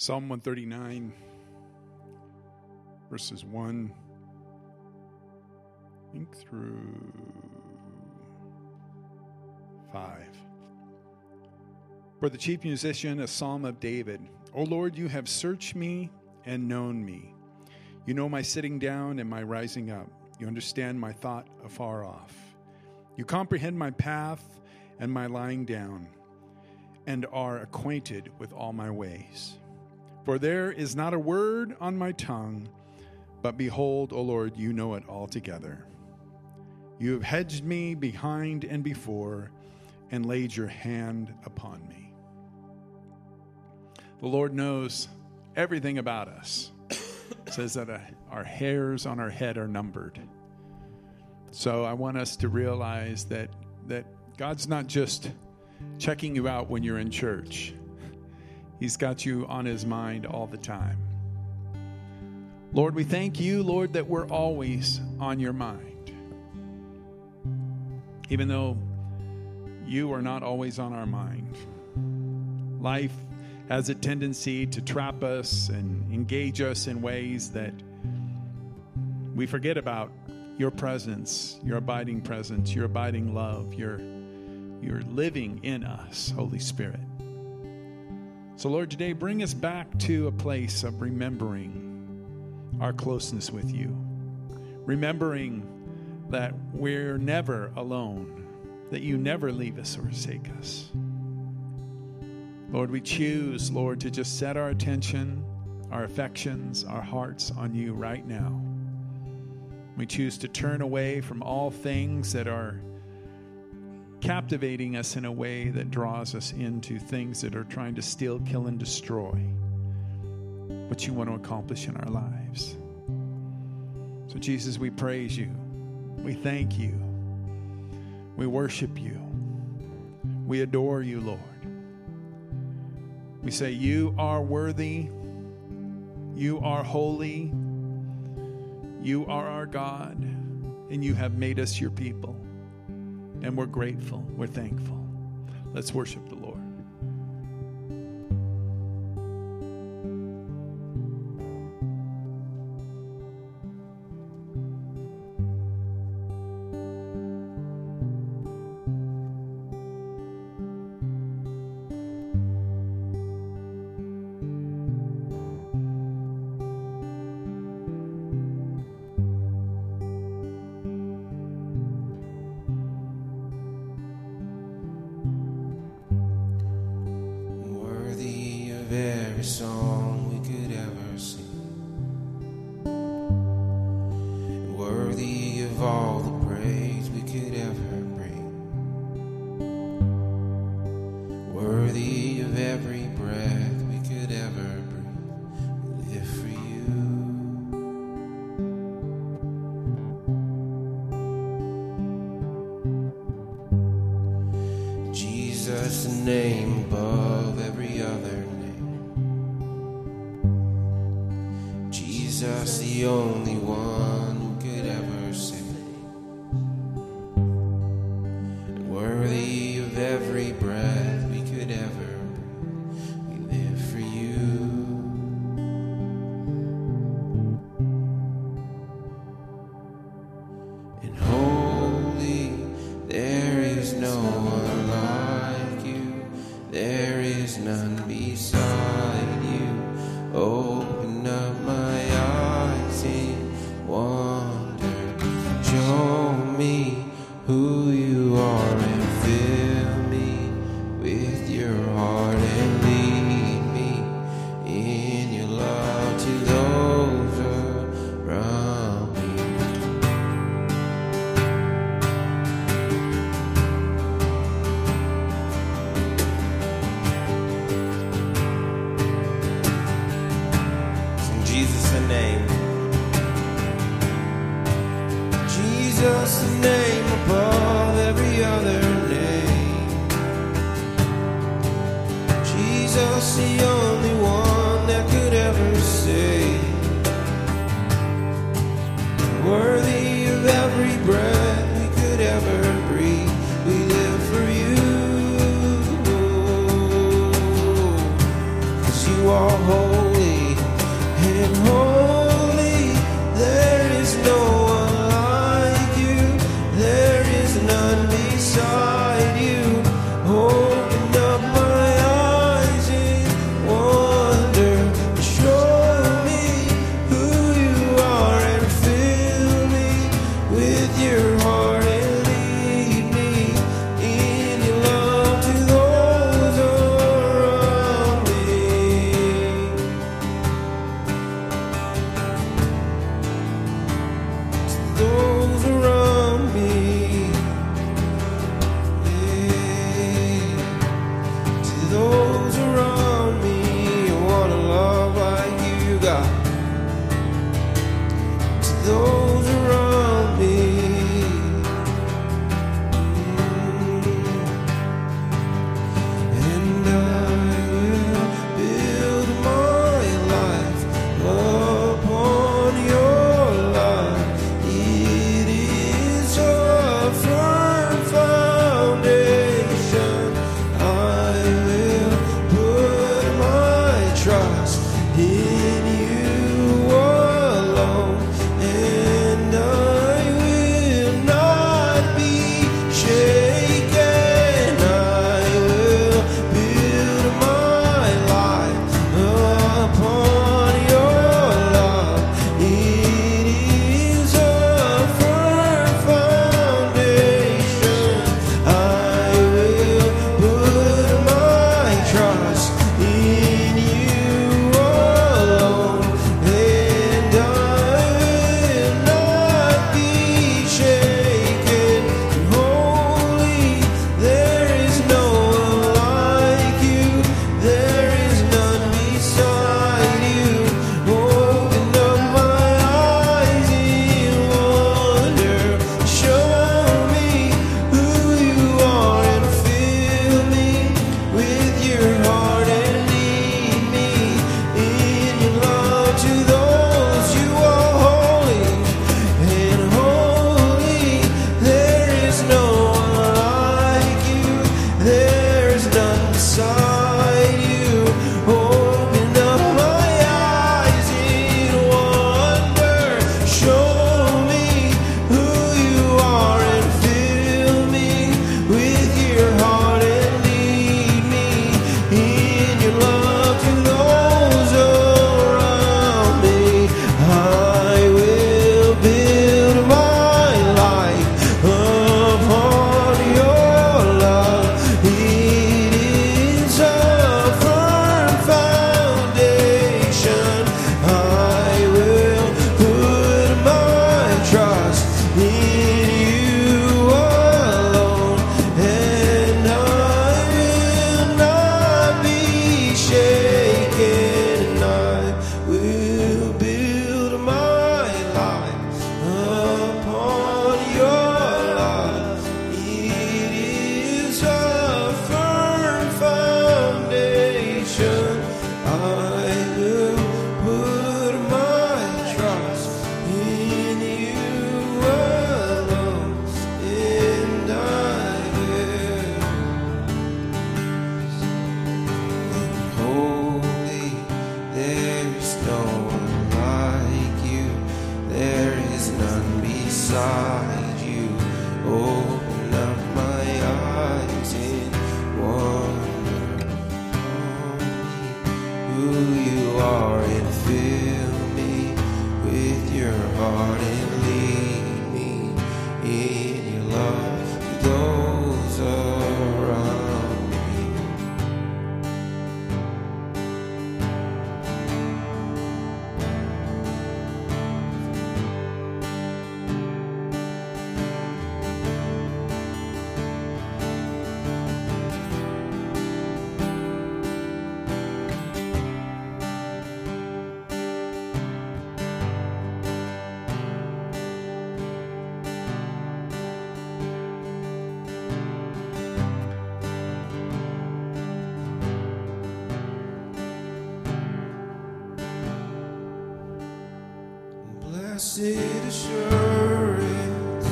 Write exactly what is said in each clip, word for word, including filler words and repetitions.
Psalm one thirty-nine, verses one, I think through five. For the chief musician, a psalm of David. O Lord, you have searched me and known me. You know my sitting down and my rising up. You understand my thought afar off. You comprehend my path and my lying down, and are acquainted with all my ways. For there is not a word on my tongue, but behold, O Lord, you know it altogether. You have hedged me behind and before, and laid your hand upon me. The Lord knows everything about us. It says that our hairs on our head are numbered. So I want us to realize that that God's not just checking you out when you're in church. He's got you on his mind all the time. Lord, we thank you, Lord, that we're always on your mind. Even though you are not always on our mind. Life has a tendency to trap us and engage us in ways that we forget about your presence, your abiding presence, your abiding love, your, your living in us, Holy Spirit. So, Lord, today bring us back to a place of remembering our closeness with you. Remembering that we're never alone, that you never leave us or forsake us. Lord, we choose, Lord, to just set our attention, our affections, our hearts on you right now. We choose to turn away from all things that are captivating us in a way that draws us into things that are trying to steal, kill, and destroy what you want to accomplish in our lives. So, Jesus, we praise you. We thank you. We worship you. We adore you, Lord. We say you are worthy. You are holy. You are our God. And you have made us your people. And we're grateful. We're thankful. Let's worship the Lord. Every song we could ever sing, and worthy of all the praise we could ever bring, worthy of every breath we could ever breathe. We live for you, Jesus, the name above every other name. Jesus, the only one who could ever save, and worthy of every breath we could ever breathe. We live for you. And holy, there is no one like you. There is none beside you. Open up my wonder, show me who you are and fill me with your heart and lead me in your love to those around me. Sing Jesus' name. Jesus, the name above every other name. Jesus, the only one that could ever save. Worthy of every breath we could ever breathe. We live for you, 'cause you are holy. fill me with your heart and lead me in your love to those around me. Blessed assurance,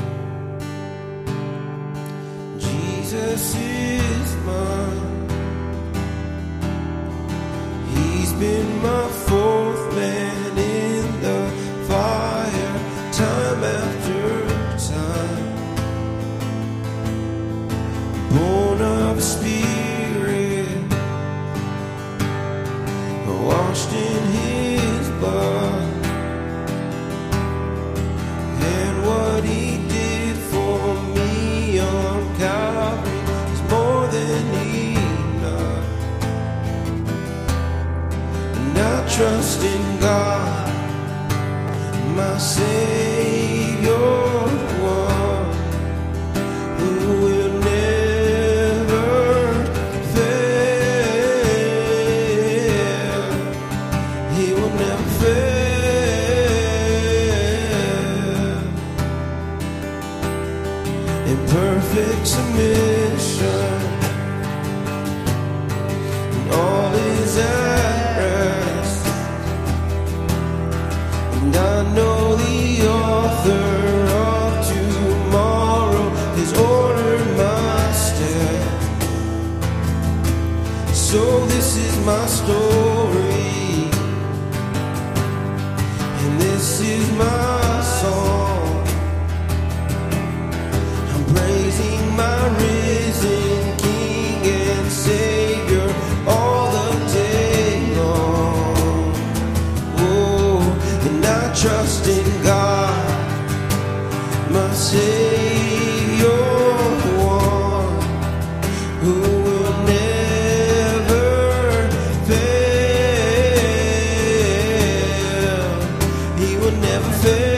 Jesus is mine. He's been my fourth man in the fire, time after time. Born of the Spirit, washed in His blood. What He did for me on Calvary is more than enough. And I trust in God, my Savior, the one who will never fail. He will never fail. In perfect submission, and all is at rest. And I know the author of tomorrow has ordered my steps. So this is my story, and this is my song, praising my risen King and Savior all the day long. Oh, and I trust in God, my Savior, the one who will never fail. He will never fail.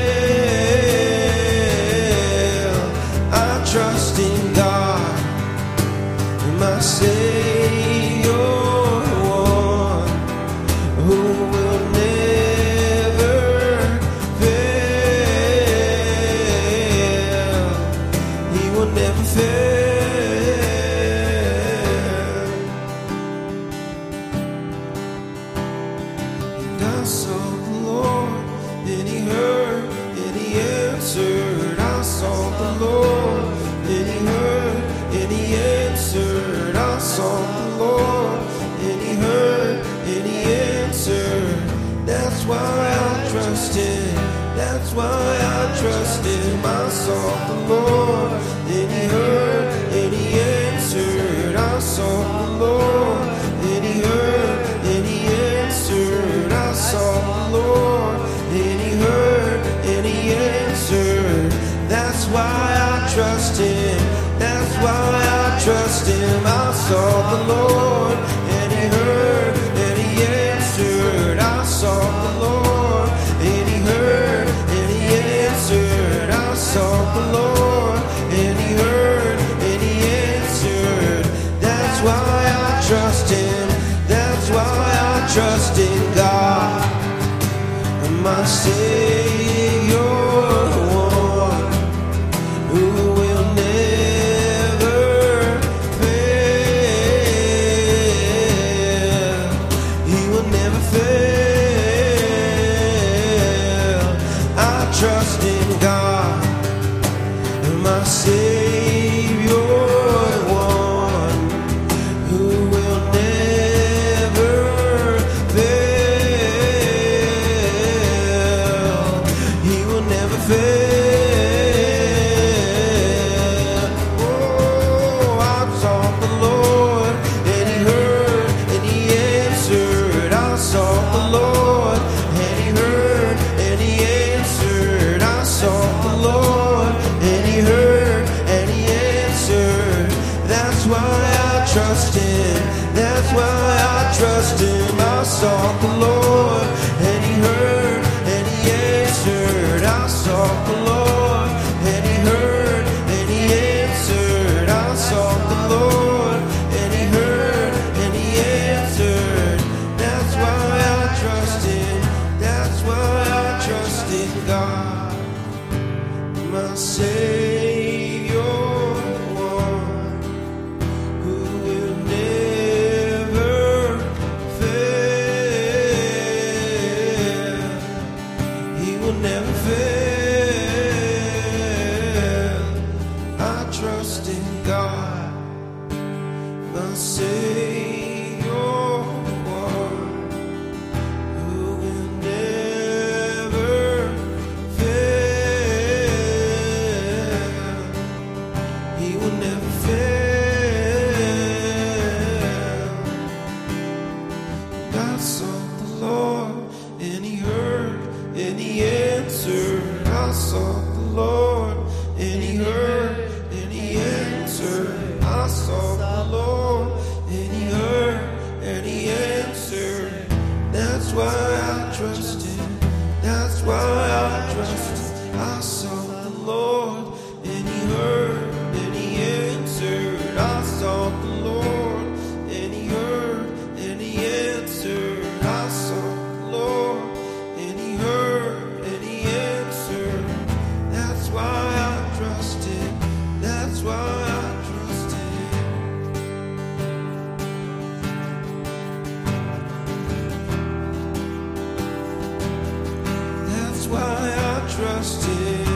Trust in God, my Savior, the one who will never fail. He will never fail. And I sought the Lord, and He heard, and He answered. I sought the Lord, and He heard, and He answered. I sought the Lord, and He heard, and He answered. That's why I trust Him. That's why I trust Him. I sought the Lord, and He heard, and He answered. I sought the Lord, and He heard, and He answered. I sought the Lord, and He heard, and He answered. That's why I trust Him. That's why I trust Him. I sought the Lord, and He heard, and He answered. I sought the Lord, and He heard, and He answered. I sought the Lord, and He heard, and He answered. That's why I trust Him. That's why I trust in God, my Savior, the one who will never fail. He will never fail. I trust in God, my Savior, the one who will never fail. That's why I trust him. That's why I trust him. I sought the Lord, and he heard, and he answered. I sought the Lord, and he heard, and he answered. I sought the Lord, and he heard, and he answered. That's why I trust him. That's why I trust in God, my Savior, one who will never fail. He will never fail. I trust in God, my Savior, one who will never fail. He will never fail. I sought the Lord, and he heard, and he answered. I sought the Lord, and he heard, and he answered. I sought the Lord, and he heard, and he answered. That's why I trust him. That's why I trust him. I sought the Lord, and he heard, and he answered. I sought the Lord, and he heard, and he answered. I sought the Lord, and he heard, and he answered. That's why I trust him. That's why I trust him. That's why I trust him.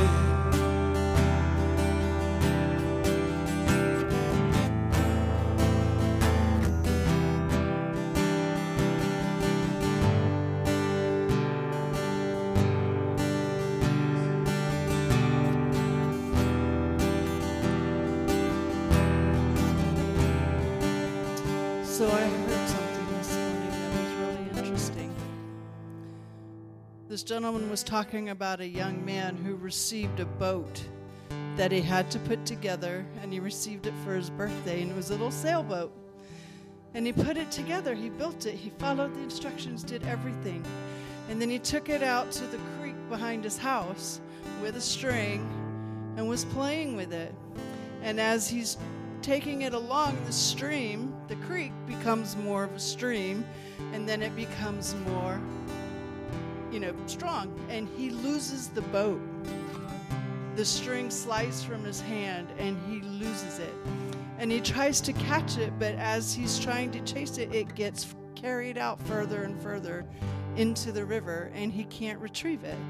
So I heard something this morning that was really interesting. This gentleman was talking about a young man who received a boat that he had to put together, and he received it for his birthday, and it was a little sailboat. And he put it together, he built it, he followed the instructions, did everything. And then he took it out to the creek behind his house with a string and was playing with it. And as he's taking it along the stream, the creek becomes more of a stream, and then it becomes more, you know, strong, and he loses the boat. The string slides from his hand, and he loses it. And he tries to catch it, but as he's trying to chase it, it gets carried out further and further into the river, and he can't retrieve it.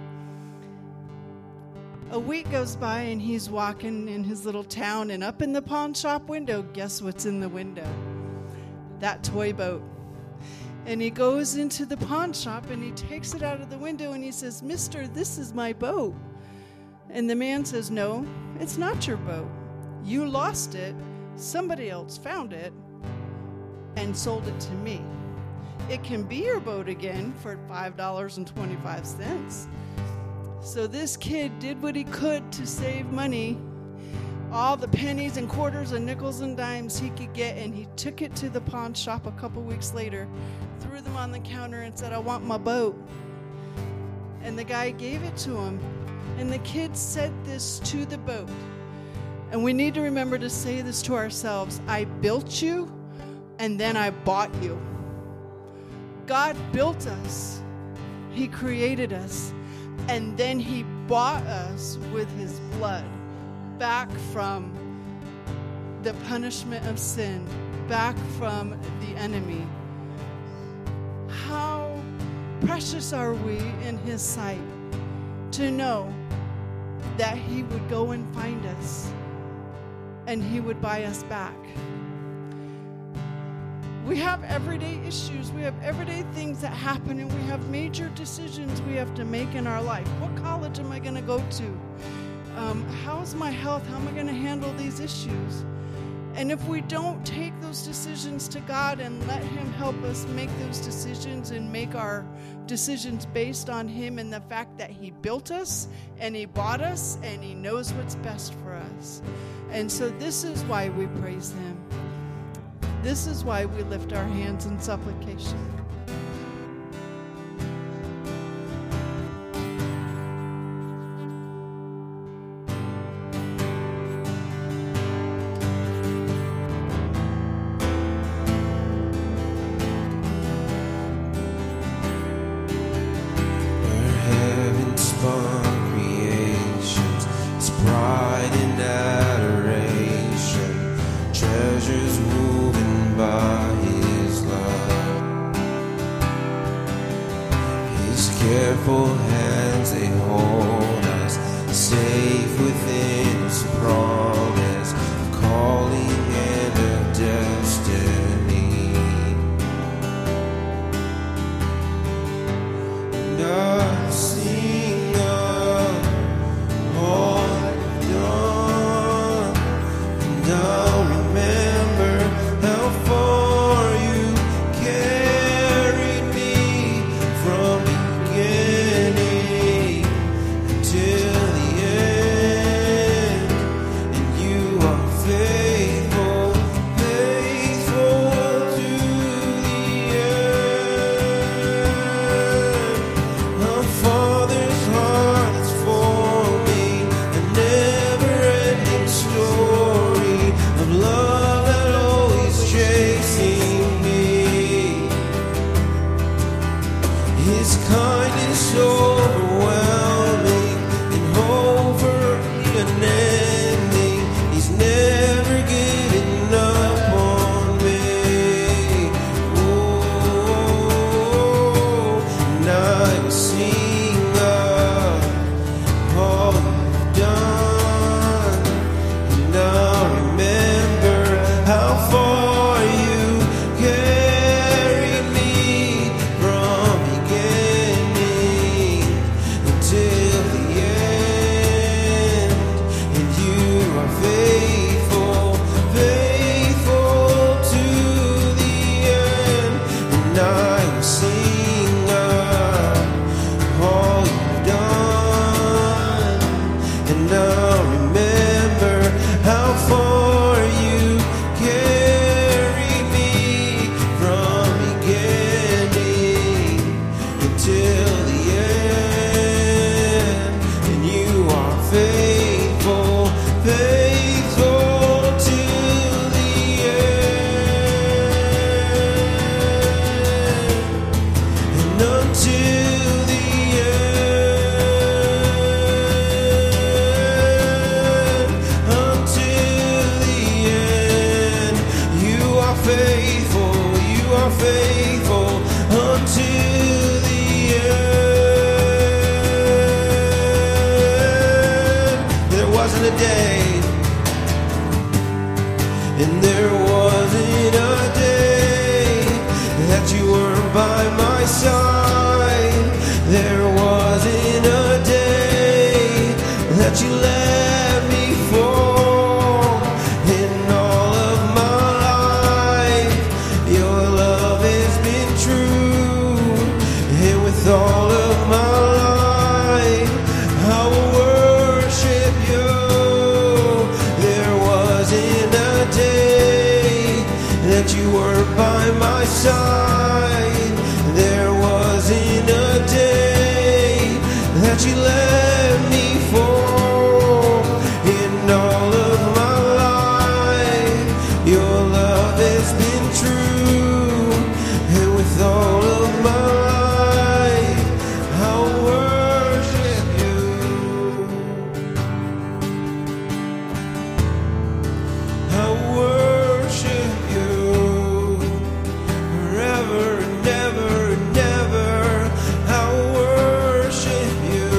A week goes by, and he's walking in his little town, and up in the pawn shop window, guess what's in the window? That toy boat. And he goes into the pawn shop, and he takes it out of the window, and he says, "Mister, this is my boat." And the man says, "No, it's not your boat. You lost it. Somebody else found it and sold it to me. It can be your boat again for five dollars and twenty-five cents. So this kid did what he could to save money, all the pennies and quarters and nickels and dimes he could get, and he took it to the pawn shop a couple weeks later, threw them on the counter and said, "I want my boat." And the guy gave it to him. And the kid said this to the boat. And we need to remember to say this to ourselves: I built you, and then I bought you. God built us. He created us. And then he bought us with his blood back from the punishment of sin, back from the enemy. How precious are we in his sight to know that he would go and find us and he would buy us back. We have everyday issues. We have everyday things that happen, and we have major decisions we have to make in our life. What college am I going to go to? Um, how's my health? How am I going to handle these issues? And if we don't take those decisions to God and let him help us make those decisions and make our decisions based on him and the fact that he built us and he bought us and he knows what's best for us. And so this is why we praise him. This is why we lift our hands in supplication. Careful hands, they hold us safe within His promise of calling and of destiny. And I sing of all You've done, and I'll remember how far You carried me from beginning till the end, and You are faithful, faithful to the end. A Father's heart that's for me, a never-ending story of love that always chasing me. His kindness overwhelming and overly unending. He's never given up on me. Oh, and I will sing of all You've done, and I'll remember how far You carried me from beginning until the end, and You are faithful, faithful to the end. And I will sing of all You've done, and I'll remember how far You carried me from beginning until the end, and You are faithful, faithful to the end, and until the end, until the end. You are faithful, You are faithful until the end. There wasn't a day, and there wasn't a day that You weren't by my side. There wasn't a day that You let me fall. In all of my life, Your love has been true, and with all of my life, I will worship You. There wasn't a day that You were by my side. There wasn't a day that You let me fall. In all of my life, Your love has been true, and with all of my life, I'll worship You. I'll worship You forever and ever and ever. I'll worship You.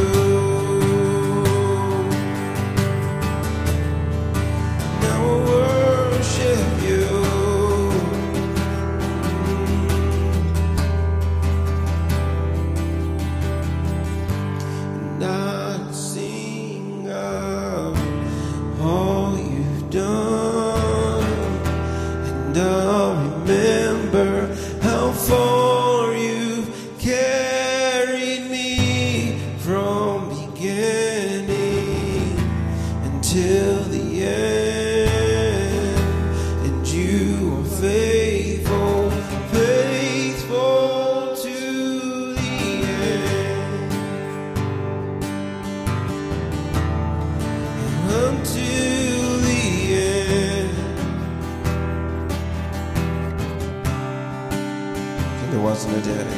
I'll worship You. And I'll sing of all You've done, and I'll remember how far You've carried me from beginning until the end, and You are faithful. There wasn't a day.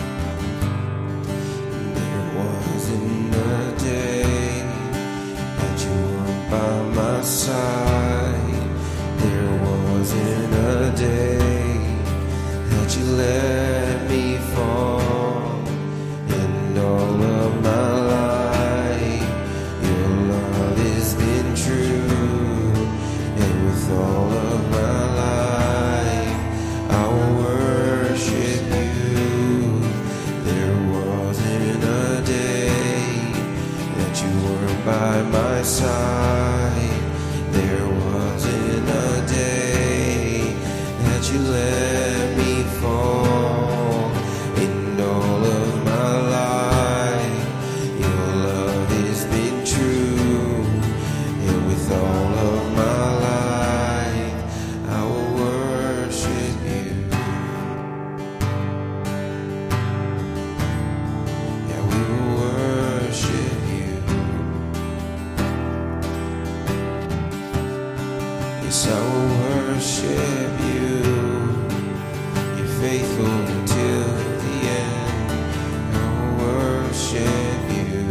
There wasn't a day that you weren't by my side. There wasn't a day that you let me fall. And all of my life, your love has been true. And with all of my life, I will worship you. There wasn't a day that you weren't by my side. There wasn't a day that you let me fall. In all of my life, your love has been true. And with all of my life, I will worship you. Yeah, we will worship you. Yes, I will worship you. You're faithful until the end. I will worship you.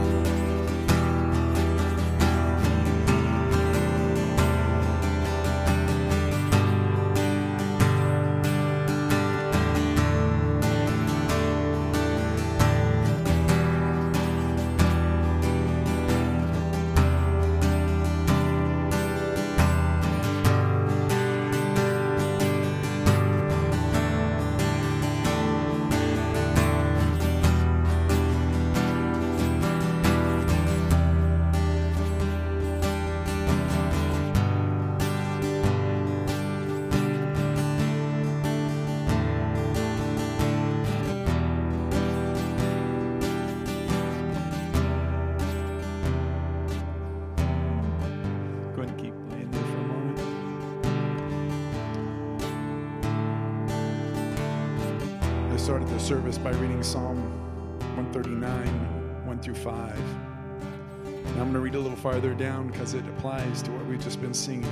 Go ahead and keep playing there for a moment. I started the service by reading Psalm one thirty-nine, one through five. And I'm going to read a little farther down because it applies to what we've just been singing.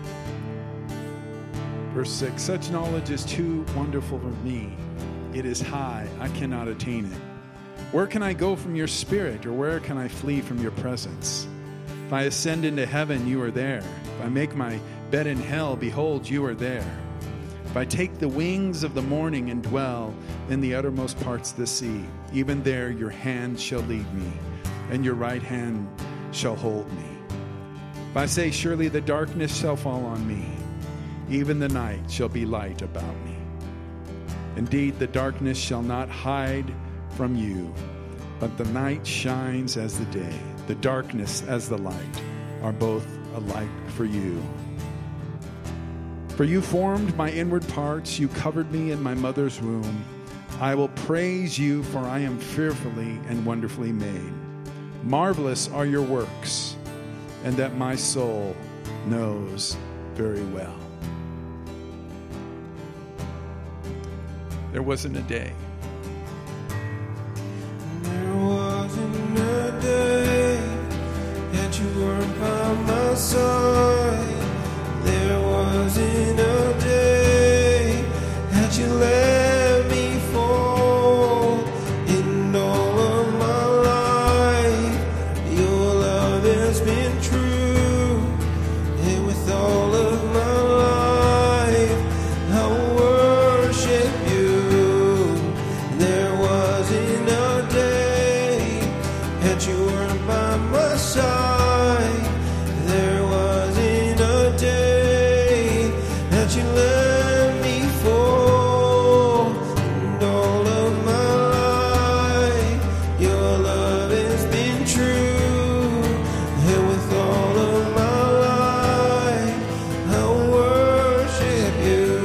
Verse six, such knowledge is too wonderful for me. It is high, I cannot attain it. Where can I go from your spirit, or where can I flee from your presence? If I ascend into heaven, you are there. If I make my bed in hell, behold, you are there. If I take the wings of the morning and dwell in the uttermost parts of the sea, even there your hand shall lead me, and your right hand shall hold me. If I say, surely the darkness shall fall on me, even the night shall be light about me. Indeed, the darkness shall not hide from you, but the night shines as the day. The darkness as the light are both alike for you. For you formed my inward parts, you covered me in my mother's womb. I will praise you, for I am fearfully and wonderfully made. Marvelous are your works, and that my soul knows very well. There wasn't a day. There wasn't a day that you weren't by my side. There wasn't a day that you let me fall. In all of my life, your love has been true. And with all of my life, I will worship you. There wasn't a day that you weren't by my side. There wasn't a day that you let me fall. And all of my life, your love has been true. And with all of my life, I will worship you.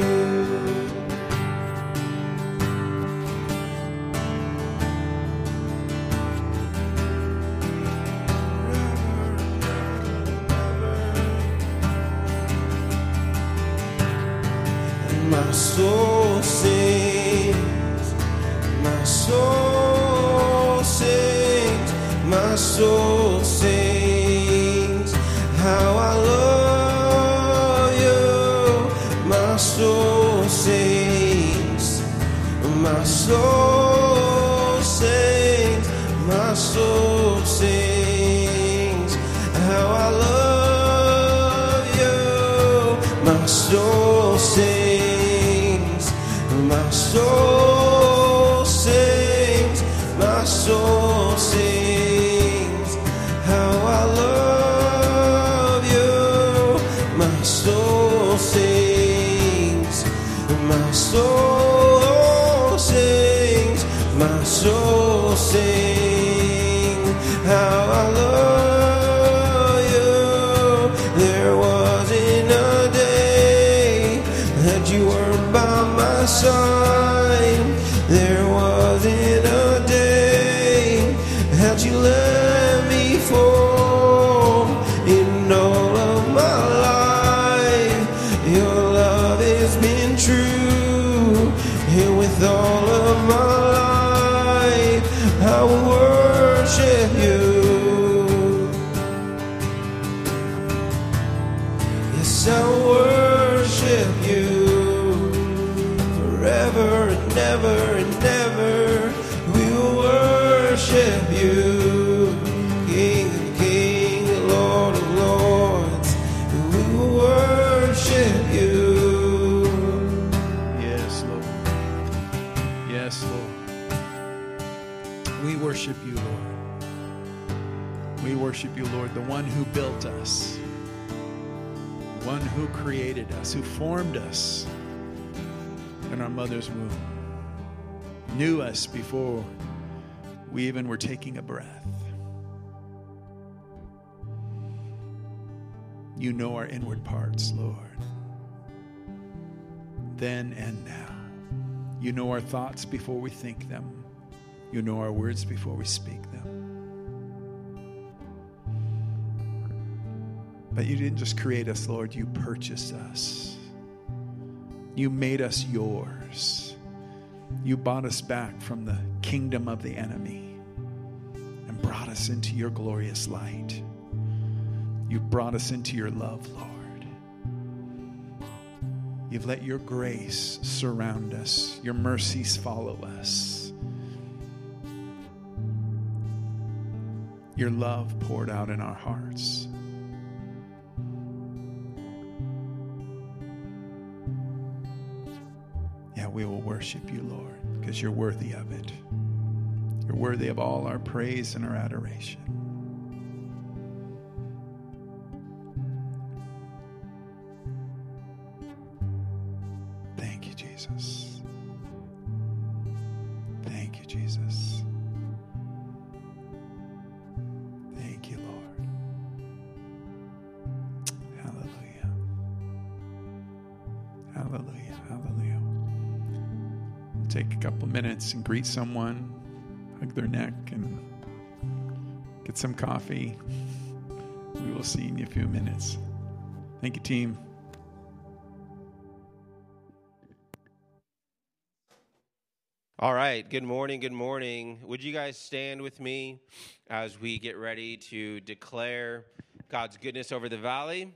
My soul sings, my soul sings, my soul sings, how I love you. My soul sings, My soul sings, my soul sings, how I love you. My soul sings, my soul sings, my soul sings, how I love you. My soul sings, my soul sings, my soul sings, how I love you. There wasn't a day that you weren't by my side. There wasn't a day that you let me fall. In all of my life, your love has been true. And with all of my life, I will worship you. Yes, I will worship you. Forever and ever and ever, we will worship you. King of kings, Lord of lords, we will worship you. Yes, Lord. Yes, Lord. We worship you, Lord. We worship you, Lord, the one who built us, the one who created us, who formed us in our mother's womb, knew us before we even were taking a breath. You know our inward parts, Lord, then and now. You know our thoughts before we think them. You know our words before we speak them. But you didn't just create us, Lord. You purchased us. You made us yours. You bought us back from the kingdom of the enemy and brought us into your glorious light. You brought us into your love, Lord. You've let your grace surround us. Your mercies follow us. Your love poured out in our hearts. Yeah, we will worship you, Lord, because you're worthy of it. You're worthy of all our praise and our adoration. Thank you, Jesus. Thank you, Jesus. Thank you, Lord. Hallelujah. Hallelujah. Hallelujah. Take a couple minutes and greet someone, hug their neck, and get some coffee. We will see you in a few minutes. Thank you, team. All right, good morning, good morning. Would you guys stand with me as we get ready to declare God's goodness over the valley?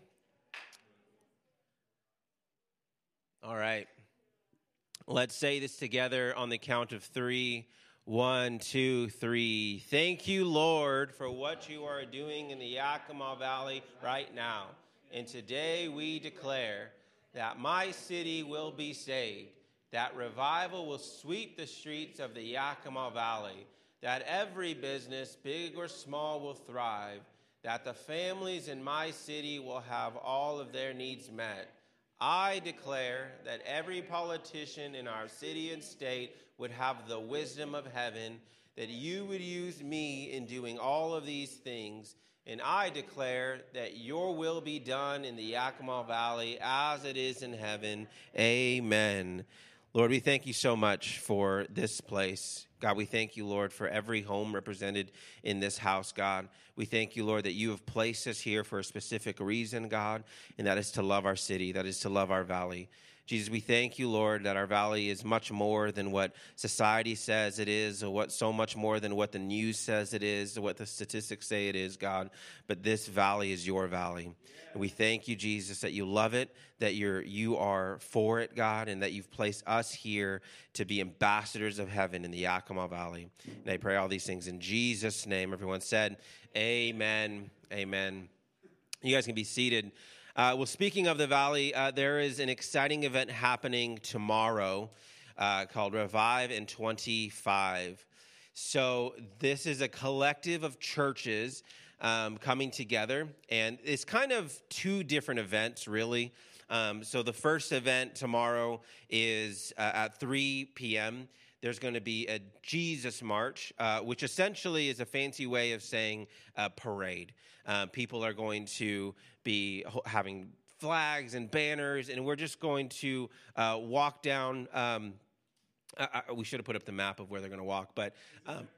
All right. Let's say this together on the count of three. One, two, three. Thank you, Lord, for what you are doing in the Yakima Valley right now. And today we declare that my city will be saved, that revival will sweep the streets of the Yakima Valley, that every business, big or small, will thrive, that the families in my city will have all of their needs met. I declare that every politician in our city and state would have the wisdom of heaven, that you would use me in doing all of these things. And I declare that your will be done in the Yakima Valley as it is in heaven. Amen. Lord, we thank you so much for this place. God, we thank you, Lord, for every home represented in this house, God. We thank you, Lord, that you have placed us here for a specific reason, God, and that is to love our city, that is to love our valley. Jesus, we thank you, Lord, that our valley is much more than what society says it is, or what so much more than what the news says it is, or what the statistics say it is, God. But this valley is your valley. And we thank you, Jesus, that you love it, that you're you are for it, God, and that you've placed us here to be ambassadors of heaven in the Yakima Valley. And I pray all these things in Jesus' name. Everyone said, amen, amen. You guys can be seated. Uh, well, speaking of the Valley, uh, there is an exciting event happening tomorrow uh, called Revive in twenty-five. So this is a collective of churches um, coming together, and it's kind of two different events, really. Um, so the first event tomorrow is uh, at three p.m., There's going to be a Jesus March, uh, which essentially is a fancy way of saying a parade. Uh, people are going to be ho- having flags and banners, and we're just going to uh, walk down. Um, I, I, we should have put up the map of where they're going to walk, but um,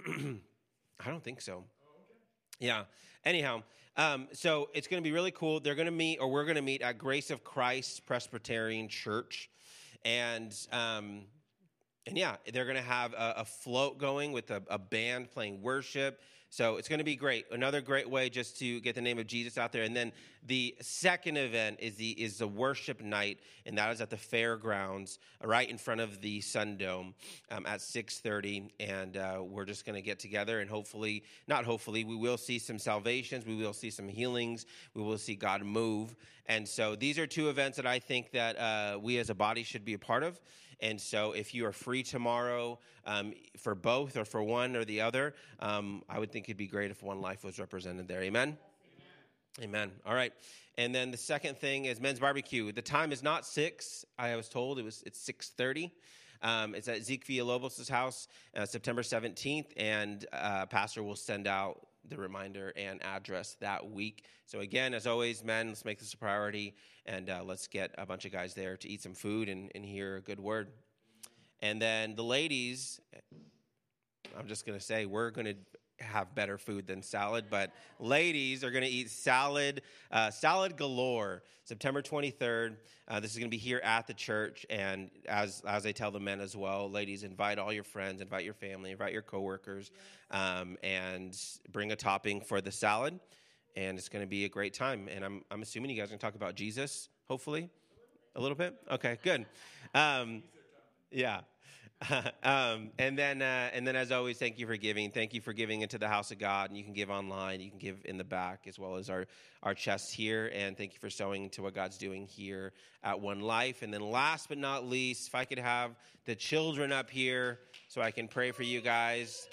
I don't think so. Yeah. Anyhow, um, so it's going to be really cool. They're going to meet, or we're going to meet at Grace of Christ Presbyterian Church, and um, and yeah, they're going to have a, a float going with a, a band playing worship. So it's going to be great. Another great way just to get the name of Jesus out there. And then the second event is the is the worship night, and that is at the fairgrounds, right in front of the Sun Dome um, at six thirty. And uh, we're just going to get together, and hopefully, not hopefully, we will see some salvations. We will see some healings. We will see God move. And so these are two events that I think that uh, we as a body should be a part of. And so if you are free tomorrow um, for both or for one or the other, um, I would think it'd be great if one life was represented there. Amen? Amen. Amen. All right. And then the second thing is men's barbecue. The time is not six. I was told it was it's six thirty. Um, it's at Zeke Villalobos' house, uh, September seventeenth, and uh, pastor will send out the reminder and address that week. So again, as always, men, let's make this a priority, and uh, let's get a bunch of guys there to eat some food and, and hear a good word. And then the ladies, I'm just going to say we're going to have better food than salad, but ladies are going to eat salad, uh, salad galore, September twenty-third. Uh, this is going to be here at the church, and as as I tell the men as well, ladies, invite all your friends, invite your family, invite your coworkers, um, and bring a topping for the salad, and it's going to be a great time. And I'm I'm assuming you guys are going to talk about Jesus, hopefully, a little bit. Okay, good. Um, yeah. um, and then, uh, and then, as always, thank you for giving. Thank you for giving into the house of God. And you can give online. You can give in the back as well as our our chests here. And thank you for sowing to what God's doing here at One Life. And then, last but not least, if I could have the children up here so I can pray for you guys.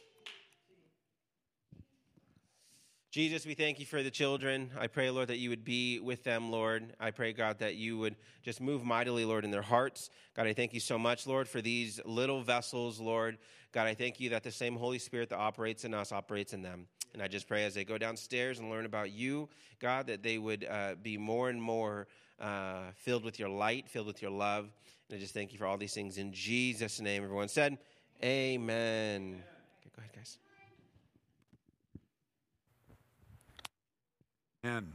Jesus, we thank you for the children. I pray, Lord, that you would be with them, Lord. I pray, God, that you would just move mightily, Lord, in their hearts. God, I thank you so much, Lord, for these little vessels, Lord. God, I thank you that the same Holy Spirit that operates in us operates in them. And I just pray as they go downstairs and learn about you, God, that they would uh, be more and more uh, filled with your light, filled with your love. And I just thank you for all these things in Jesus' name. Everyone said, amen. Okay, go ahead, guys. Amen.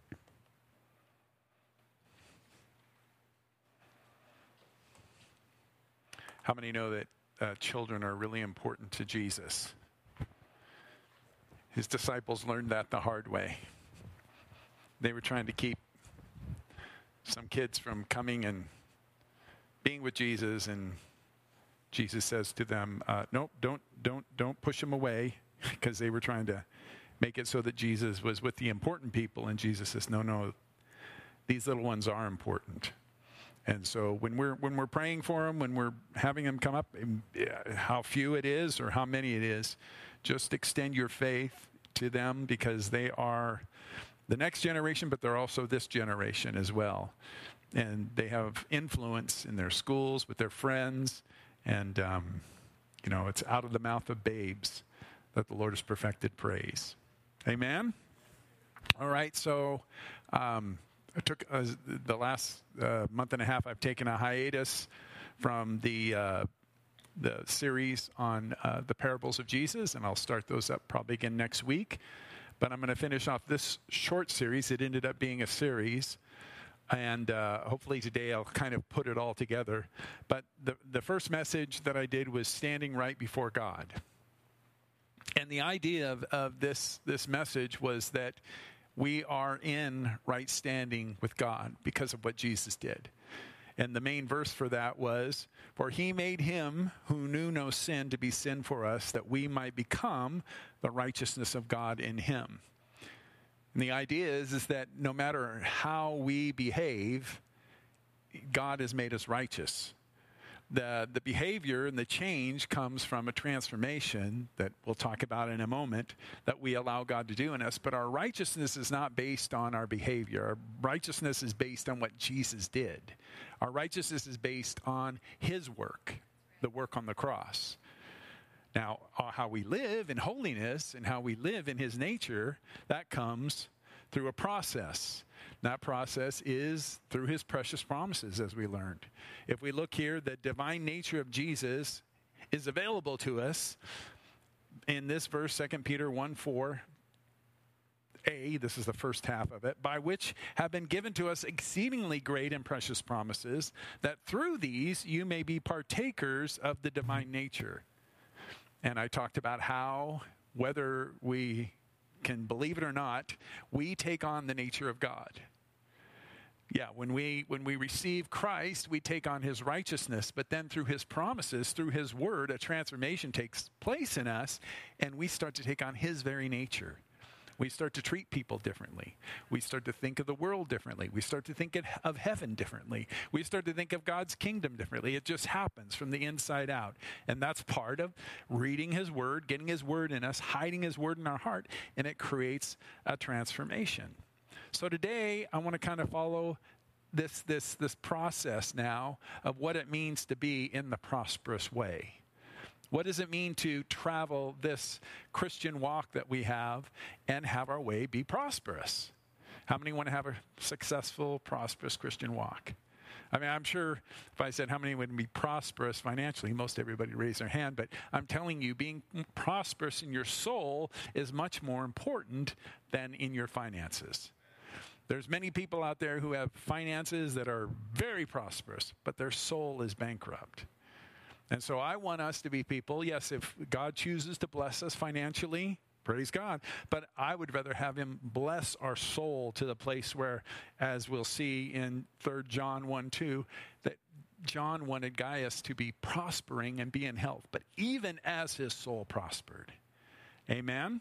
How many know that uh, children are really important to Jesus? His disciples learned that the hard way. They were trying to keep some kids from coming and being with Jesus, and Jesus says to them, uh, "Nope, don't, don't, don't push them away," because they were trying to make it so that Jesus was with the important people, and Jesus says, no, no, these little ones are important. And so when we're when we're praying for them, when we're having them come up, how few it is or how many it is, just extend your faith to them, because they are the next generation, but they're also this generation as well. And they have influence in their schools, with their friends, and, um, you know, it's out of the mouth of babes that the Lord has perfected praise. Amen? All right, so um, I took uh, the last uh, month and a half, I've taken a hiatus from the uh, the series on uh, the parables of Jesus, and I'll start those up probably again next week. But I'm going to finish off this short series. It ended up being a series And uh, hopefully today I'll kind of put it all together. But the, the first message that I did was standing right before God. And the idea of, of this, this message was that we are in right standing with God because of what Jesus did. And the main verse for that was, for he made him who knew no sin to be sin for us, that we might become the righteousness of God in him. And the idea is, is that no matter how we behave, God has made us righteous. The, the behavior and the change comes from a transformation that we'll talk about in a moment that we allow God to do in us. But our righteousness is not based on our behavior. Our righteousness is based on what Jesus did. Our righteousness is based on his work, the work on the cross. Now, how we live in holiness and how we live in his nature, that comes through a process. That process is through his precious promises, as we learned. If we look here, the divine nature of Jesus is available to us in this verse, Second Peter one four a, this is the first half of it, by which have been given to us exceedingly great and precious promises, that through these you may be partakers of the divine nature. And I talked about how, whether we can believe it or not, we take on the nature of God. Yeah, when we when we receive Christ, we take on his righteousness, but then through his promises, through his word, a transformation takes place in us, and we start to take on his very nature. We start to treat people differently. We start to think of the world differently. We start to think of heaven differently. We start to think of God's kingdom differently. It just happens from the inside out. And that's part of reading his word, getting his word in us, hiding his word in our heart, and it creates a transformation. So today, I want to kind of follow this, this, this process now of what it means to be in the prosperous way. What does it mean to travel this Christian walk that we have and have our way be prosperous? How many want to have a successful, prosperous Christian walk? I mean, I'm sure if I said how many would be prosperous financially, most everybody would raise their hand. But I'm telling you, being prosperous in your soul is much more important than in your finances. There's many people out there who have finances that are very prosperous, but their soul is bankrupt. And so I want us to be people, yes, if God chooses to bless us financially, praise God. But I would rather have him bless our soul to the place where, as we'll see in Third John one two, that John wanted Gaius to be prospering and be in health, but even as his soul prospered. Amen?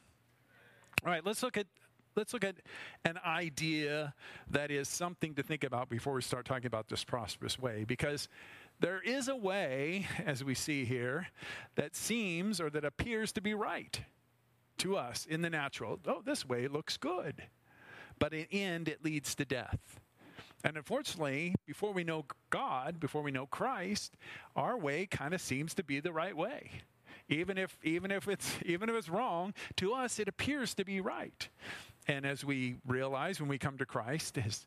All right, let's look at Let's look at an idea that is something to think about before we start talking about this prosperous way, because there is a way, as we see here, that seems or that appears to be right to us in the natural. Oh, this way looks good. But in the end, it leads to death. And unfortunately, before we know God, before we know Christ, our way kind of seems to be the right way. Even if even if it's even if it's wrong, to us it appears to be right. And as we realize when we come to Christ, as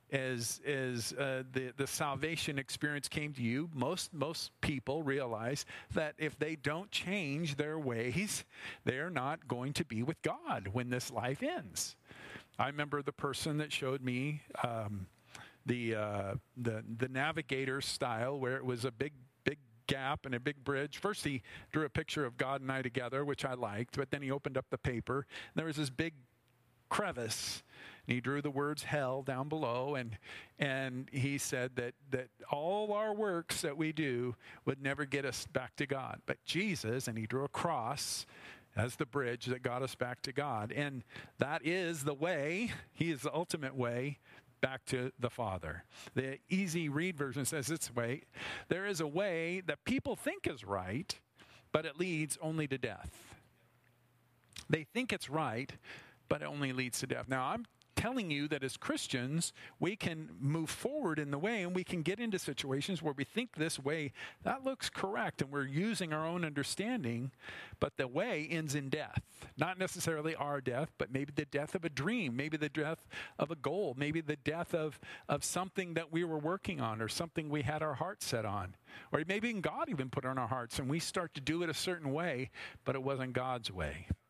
as as uh, the the salvation experience came to you, most most people realize that if they don't change their ways, they're not going to be with God when this life ends. I remember the person that showed me um, the uh, the the Navigator style, where it was a big big gap and a big bridge. First, he drew a picture of God and I together, which I liked, but then he opened up the paper, and there was this big crevice, and he drew the words hell down below, and and he said that that all our works that we do would never get us back to God, but Jesus, and he drew a cross as the bridge that got us back to God, and that is the way. He is the ultimate way back to the Father. The easy read version says it's way. There is a way that people think is right, but it leads only to death. They think it's right, but it only leads to death. Now, I'm telling you that as Christians, we can move forward in the way, and we can get into situations where we think this way, that looks correct, and we're using our own understanding, but the way ends in death. Not necessarily our death, but maybe the death of a dream, maybe the death of a goal, maybe the death of, of something that we were working on, or something we had our heart set on. Or maybe God even put on our hearts, and we start to do it a certain way, but it wasn't God's way.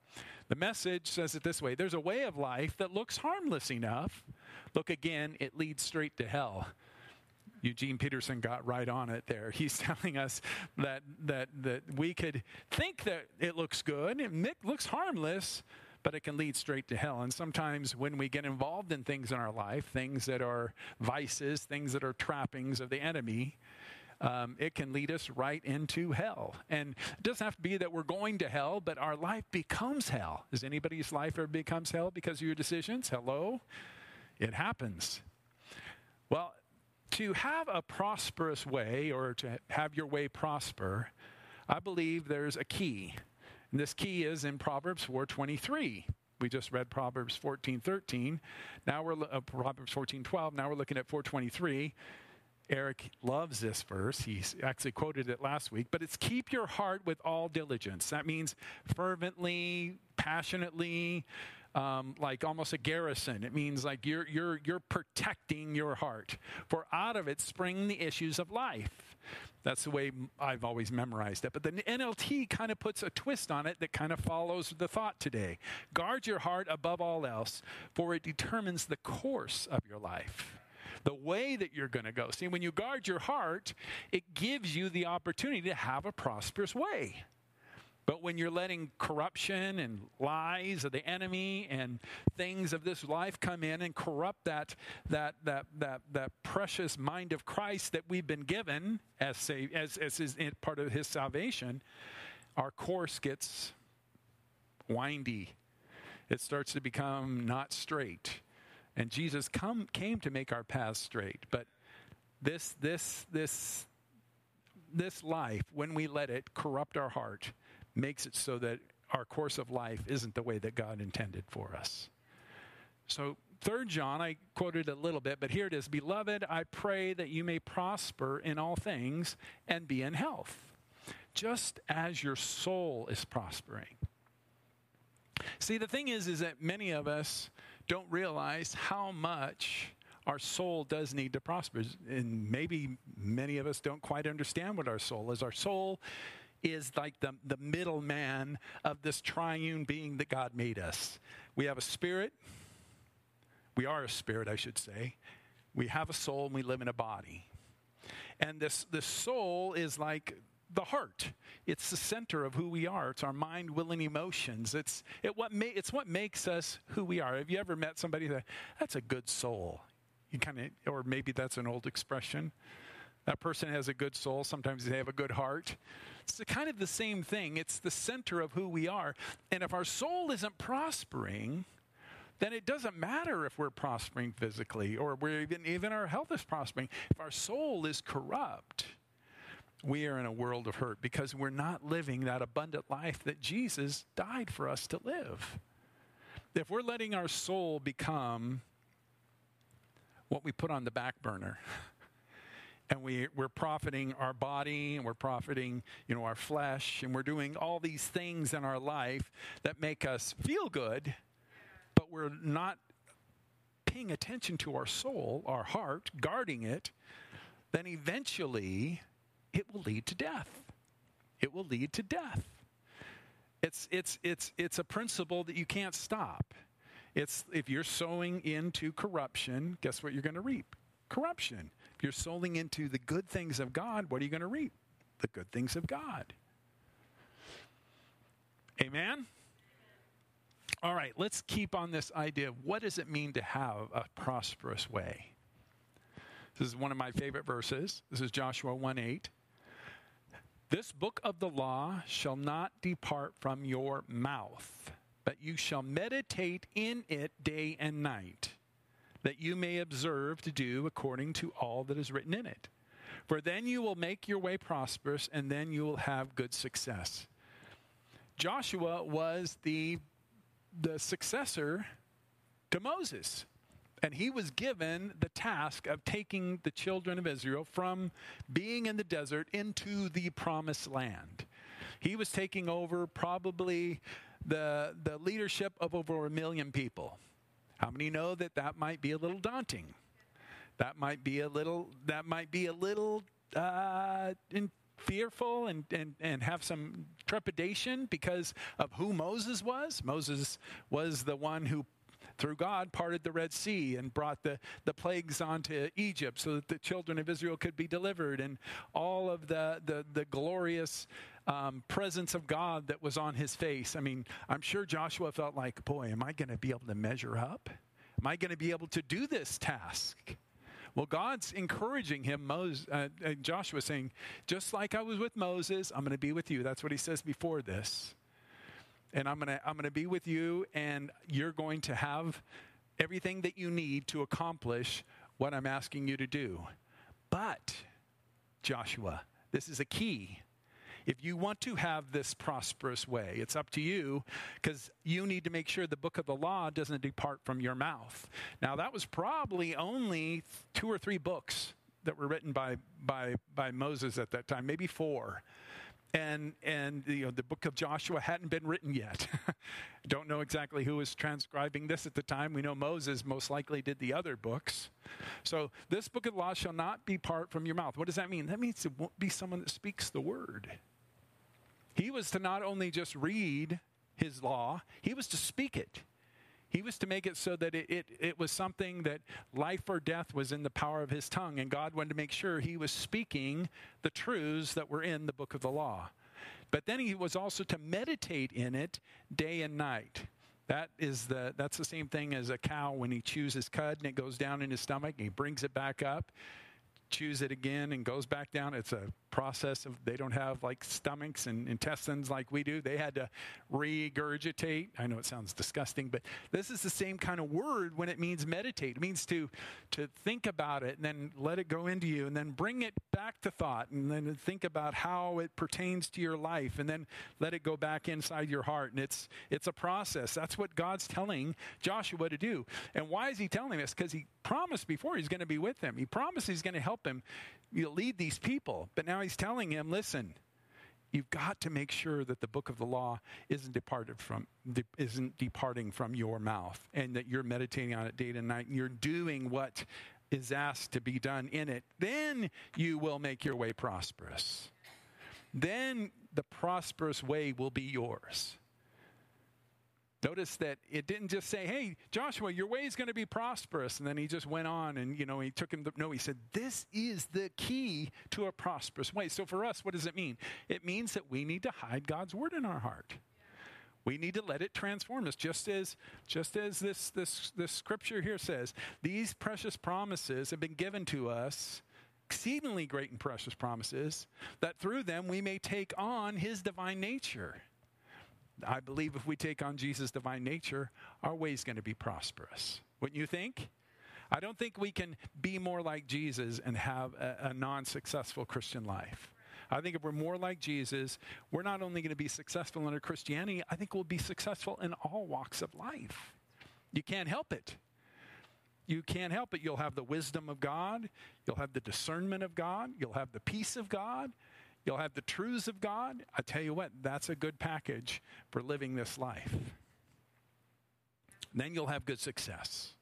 The Message says it this way: there's a way of life that looks harmless enough. Look again, it leads straight to hell. Eugene Peterson got right on it there. He's telling us that that that we could think that it looks good, it looks harmless, but it can lead straight to hell. And sometimes when we get involved in things in our life, things that are vices, things that are trappings of the enemy, um, it can lead us right into hell. And it doesn't have to be that we're going to hell, but our life becomes hell. Has anybody's life ever becomes hell because of your decisions? Hello? It happens. Well, to have a prosperous way, or to have your way prosper, I believe there's a key. And this key is in Proverbs four twenty-three. We just read Proverbs fourteen thirteen. Now we're uh, Proverbs fourteen twelve. Now we're looking at four twenty-three. Eric loves this verse. He actually quoted it last week. But it's keep your heart with all diligence. That means fervently, passionately, um, like almost a garrison. It means like you're you're you're protecting your heart. For out of it spring the issues of life. That's the way I've always memorized it. But the N L T kind of puts a twist on it that kind of follows the thought today. Guard your heart above all else, for it determines the course of your life. The way that you're going to go. See, when you guard your heart, it gives you the opportunity to have a prosperous way. But when you're letting corruption and lies of the enemy and things of this life come in and corrupt that that that that that precious mind of Christ that we've been given as save, as as his, part of his salvation, our course gets windy. It starts to become not straight. And Jesus come, came to make our paths straight. But this this this this life, when we let it corrupt our heart, makes it so that our course of life isn't the way that God intended for us. So Third John, I quoted a little bit, but here it is. Beloved, I pray that you may prosper in all things and be in health, just as your soul is prospering. See, the thing is, is that many of us don't realize how much our soul does need to prosper. And maybe many of us don't quite understand what our soul is. Our soul is like the, the middleman of this triune being that God made us. We have a spirit. We are a spirit, I should say. We have a soul and we live in a body. And this, this soul is like the heart. It's the center of who we are. It's our mind, will, and emotions. It's it what ma- it's what makes us who we are. Have you ever met somebody that, that's a good soul? You kind of, or maybe that's an old expression. That person has a good soul. Sometimes they have a good heart. It's kind of the same thing. It's the center of who we are. And if our soul isn't prospering, then it doesn't matter if we're prospering physically or we're even, even our health is prospering. If our soul is corrupt, we are in a world of hurt because we're not living that abundant life that Jesus died for us to live. If we're letting our soul become what we put on the back burner, and we, we're profiting our body, and we're profiting, you know, our flesh, and we're doing all these things in our life that make us feel good, but we're not paying attention to our soul, our heart, guarding it, then eventually it will lead to death. It will lead to death. It's it's it's it's a principle that you can't stop. It's if you're sowing into corruption, guess what you're going to reap? Corruption. If you're sowing into the good things of God, what are you going to reap? The good things of God. Amen? All right, let's keep on this idea of what does it mean to have a prosperous way? This is one of my favorite verses. This is Joshua one eight. This book of the law shall not depart from your mouth, but you shall meditate in it day and night, that you may observe to do according to all that is written in it. For then you will make your way prosperous, and then you will have good success. Joshua was the, the successor to Moses. And he was given the task of taking the children of Israel from being in the desert into the promised land. He was taking over probably the, the leadership of over a million people. How many know that that might be a little daunting? That might be a little, that might be a little uh, in, fearful and, and, and have some trepidation because of who Moses was. Moses was the one who, through God, parted the Red Sea and brought the, the plagues onto Egypt so that the children of Israel could be delivered, and all of the, the, the glorious um, presence of God that was on his face. I mean, I'm sure Joshua felt like, boy, am I going to be able to measure up? Am I going to be able to do this task? Well, God's encouraging him, Moses, uh, uh, Joshua, saying, just like I was with Moses, I'm going to be with you. That's what he says before this. And I'm going to I'm going to be with you, and you're going to have everything that you need to accomplish what I'm asking you to do. But, Joshua, this is a key. If you want to have this prosperous way, it's up to you, because you need to make sure the book of the law doesn't depart from your mouth. Now, that was probably only two or three books that were written by by by Moses at that time, maybe four. And, and you know, the book of Joshua hadn't been written yet. Don't know exactly who was transcribing this at the time. We know Moses most likely did the other books. So this book of the law shall not depart from your mouth. What does that mean? That means it won't be someone that speaks the word. He was to not only just read his law, he was to speak it. He was to make it so that it, it, it was something that life or death was in the power of his tongue. And God wanted to make sure he was speaking the truths that were in the book of the law. But then he was also to meditate in it day and night. That is the, that's the same thing as a cow when he chews his cud and it goes down in his stomach and he brings it back up, chews it again and goes back down. It's a process of, they don't have like stomachs and intestines like we do. They had to regurgitate. I know it sounds disgusting, but this is the same kind of word when it means meditate. It means to, to think about it and then let it go into you and then bring it back to thought and then think about how it pertains to your life and then let it go back inside your heart. And it's, it's a process. That's what God's telling Joshua to do. And why is he telling this? Because he promised before he's going to be with him. He promised he's going to help him, you know, lead these people. But now he's telling him, listen, you've got to make sure that the book of the law isn't departed from, isn't departing from your mouth, and that you're meditating on it day and night, and you're doing what is asked to be done in it. Then you will make your way prosperous. Then the prosperous way will be yours. Notice that it didn't just say, hey, Joshua, your way is going to be prosperous. And then he just went on and, you know, he took him. To, no, he said, this is the key to a prosperous way. So for us, what does it mean? It means that we need to hide God's word in our heart. We need to let it transform us, just as just as this, this, this scripture here says. These precious promises have been given to us, exceedingly great and precious promises, that through them we may take on his divine nature. I believe if we take on Jesus' divine nature, our way is going to be prosperous. Wouldn't you think? I don't think we can be more like Jesus and have a, a non-successful Christian life. I think if we're more like Jesus, we're not only going to be successful in our Christianity, I think we'll be successful in all walks of life. You can't help it. You can't help it. You'll have the wisdom of God. You'll have the discernment of God. You'll have the peace of God. You'll have the truths of God. I tell you what, that's a good package for living this life. Then you'll have good success.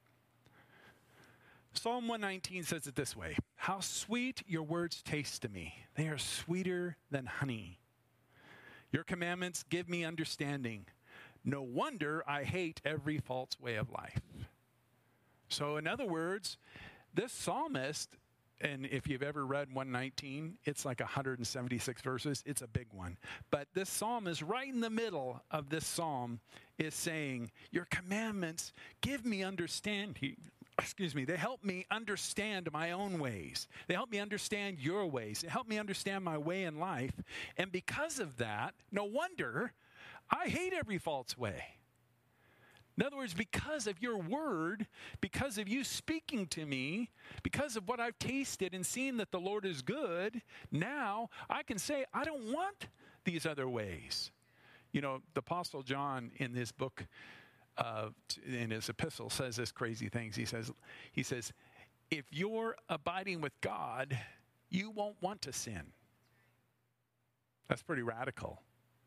Psalm one nineteen says it this way: how sweet your words taste to me. They are sweeter than honey. Your commandments give me understanding. No wonder I hate every false way of life. So in other words, this psalmist, and if you've ever read one nineteen, it's like one hundred seventy-six verses. It's a big one. But this psalm is right in the middle of this psalm, is saying, your commandments give me understanding. Excuse me. They help me understand my own ways. They help me understand your ways. They help me understand my way in life. And because of that, no wonder I hate every false way. In other words, because of your word, because of you speaking to me, because of what I've tasted and seen that the Lord is good, now I can say, I don't want these other ways. You know, the Apostle John in this book, uh, in his epistle, says this crazy things. He says, he says, if you're abiding with God, you won't want to sin. That's pretty radical.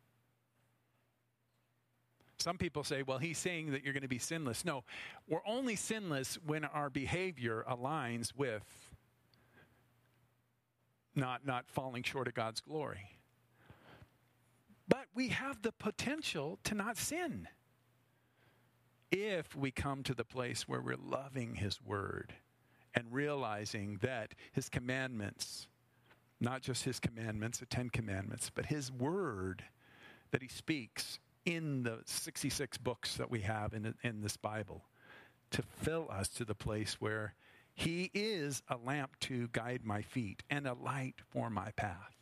Some people say, well, he's saying that you're going to be sinless. No, we're only sinless when our behavior aligns with not, not falling short of God's glory. But we have the potential to not sin if we come to the place where we're loving his word and realizing that his commandments, not just his commandments, the Ten Commandments, but his word that he speaks in the sixty-six books that we have in, in this Bible, to fill us to the place where he is a lamp to guide my feet and a light for my path.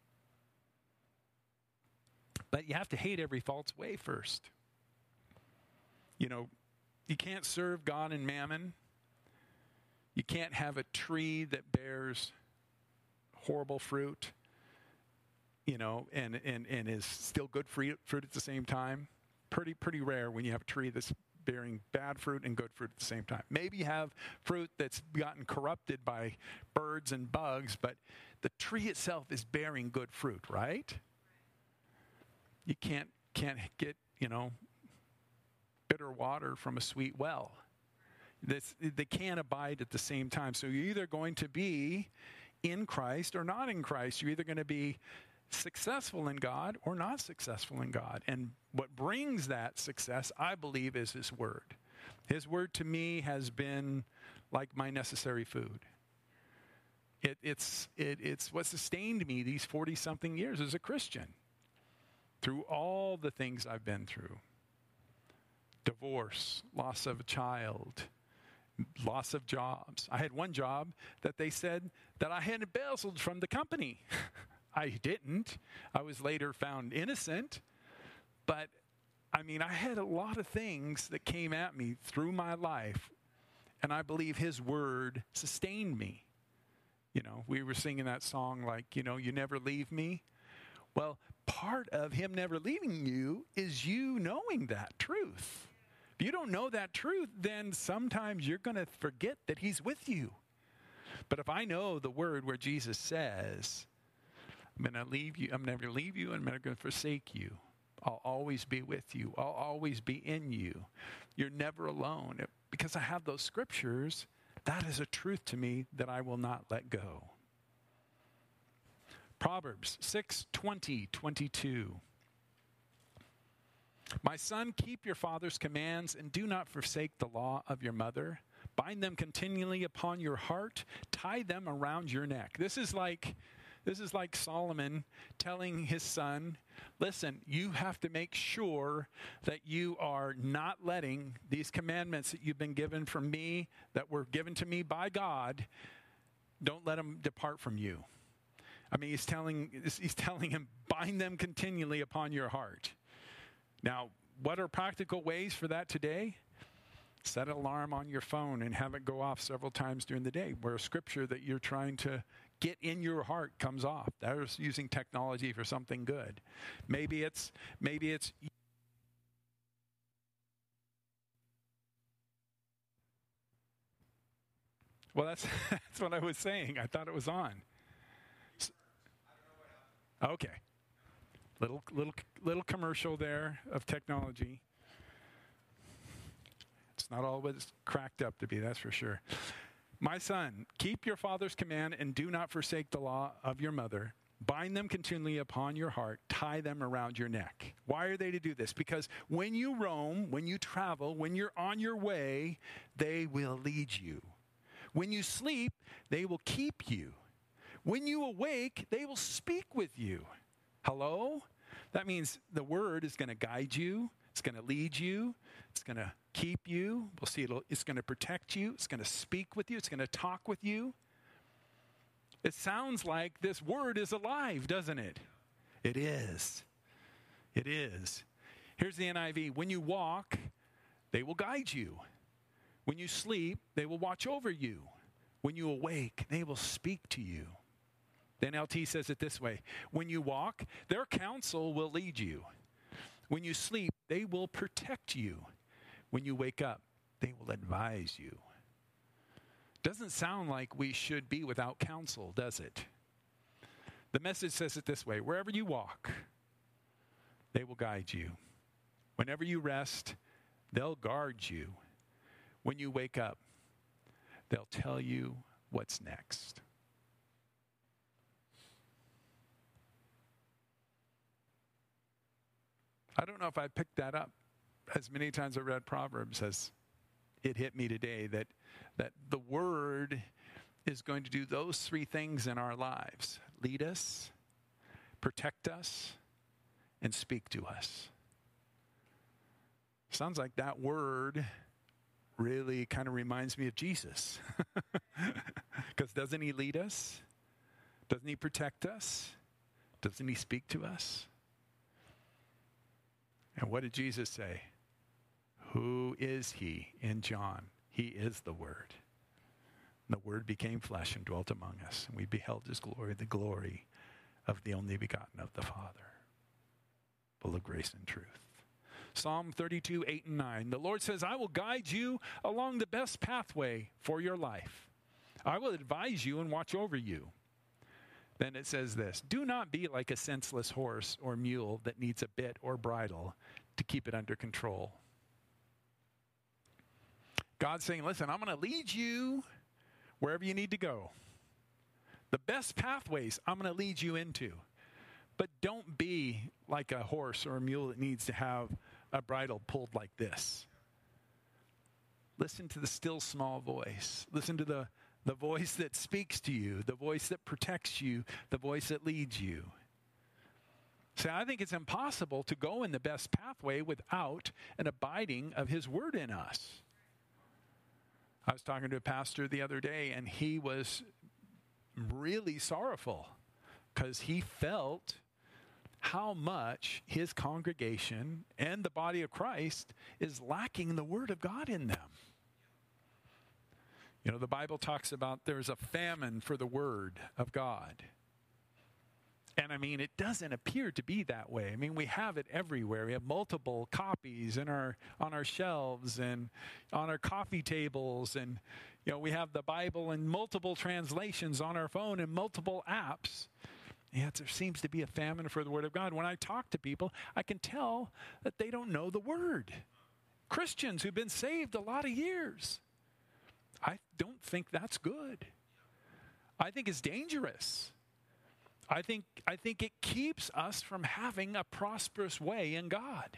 But you have to hate every false way first. You know, you can't serve God and mammon. You can't have a tree that bears horrible fruit, you know, and, and, and is still good fruit, fruit at the same time. Pretty, pretty rare when you have a tree that's bearing bad fruit and good fruit at the same time. Maybe you have fruit that's gotten corrupted by birds and bugs, but the tree itself is bearing good fruit, right? You can't can't get, you know, bitter water from a sweet well. This, they can't abide at the same time. So you're either going to be in Christ or not in Christ. You're either going to be successful in God or not successful in God. And what brings that success, I believe, is his word. His word to me has been like my necessary food. It, it's, it, it's what sustained me these forty-something years as a Christian through all the things I've been through. Divorce, loss of a child, loss of jobs. I had one job that they said that I had embezzled from the company. I didn't. I was later found innocent. But, I mean, I had a lot of things that came at me through my life, and I believe his word sustained me. You know, we were singing that song like, you know, you never leave me. Well, part of him never leaving you is you knowing that truth. If you don't know that truth, then sometimes you're going to forget that he's with you. But if I know the word where Jesus says, I'm going to leave you, I'm never going to leave you, and I'm never going to forsake you. I'll always be with you. I'll always be in you. You're never alone. Because I have those scriptures, that is a truth to me that I will not let go. Proverbs six, twenty, twenty-two. My son, keep your father's commands and do not forsake the law of your mother. Bind them continually upon your heart. Tie them around your neck. This is like, this is like Solomon telling his son, listen, you have to make sure that you are not letting these commandments that you've been given from me, that were given to me by God, don't let them depart from you. I mean, he's telling, he's telling him, bind them continually upon your heart. Now, what are practical ways for that today? Set an alarm on your phone and have it go off several times during the day, where a scripture that you're trying to get in your heart comes off. That's using technology for something good. Maybe it's, maybe it's, well, that's, that's what I was saying. I thought it was on. Okay. Little little little commercial there of technology. It's not all what it's cracked up to be, that's for sure. My son, keep your father's command and do not forsake the law of your mother. Bind them continually upon your heart. Tie them around your neck. Why are they to do this? Because when you roam, when you travel, when you're on your way, they will lead you. When you sleep, they will keep you. When you awake, they will speak with you. Hello? That means the word is going to guide you. It's going to lead you. It's going to keep you. We'll see. It'll, it's going to protect you. It's going to speak with you. It's going to talk with you. It sounds like this word is alive, doesn't it? It is. It is. Here's the N I V. When you walk, they will guide you. When you sleep, they will watch over you. When you awake, they will speak to you. The N L T says it this way. When you walk, their counsel will lead you. When you sleep, they will protect you. When you wake up, they will advise you. Doesn't sound like we should be without counsel, does it? The Message says it this way. Wherever you walk, they will guide you. Whenever you rest, they'll guard you. When you wake up, they'll tell you what's next. I don't know if I picked that up as many times I read Proverbs as it hit me today, that that the Word is going to do those three things in our lives: lead us, protect us, and speak to us. Sounds like that Word really kind of reminds me of Jesus. Because doesn't he lead us? Doesn't he protect us? Doesn't he speak to us? And what did Jesus say? Who is he in John? He is the Word. And the Word became flesh and dwelt among us. And we beheld his glory, the glory of the only begotten of the Father, full of grace and truth. Psalm thirty-two, eight and nine. The Lord says, I will guide you along the best pathway for your life. I will advise you and watch over you. Then it says this: do not be like a senseless horse or mule that needs a bit or bridle to keep it under control. God's saying, listen, I'm going to lead you wherever you need to go. The best pathways I'm going to lead you into. But don't be like a horse or a mule that needs to have a bridle pulled like this. Listen to the still small voice. Listen to the, the voice that speaks to you, the voice that protects you, the voice that leads you. See, I think it's impossible to go in the best pathway without an abiding of his word in us. I was talking to a pastor the other day, and he was really sorrowful because he felt how much his congregation and the body of Christ is lacking the Word of God in them. You know, the Bible talks about there's a famine for the Word of God. And I mean, it doesn't appear to be that way. I mean, we have it everywhere. We have multiple copies in our on our shelves and on our coffee tables. And, you know, we have the Bible in multiple translations on our phone and multiple apps. Yet there seems to be a famine for the Word of God. When I talk to people, I can tell that they don't know the Word. Christians who've been saved a lot of years. I don't think that's good. I think it's dangerous. I think, I think it keeps us from having a prosperous way in God.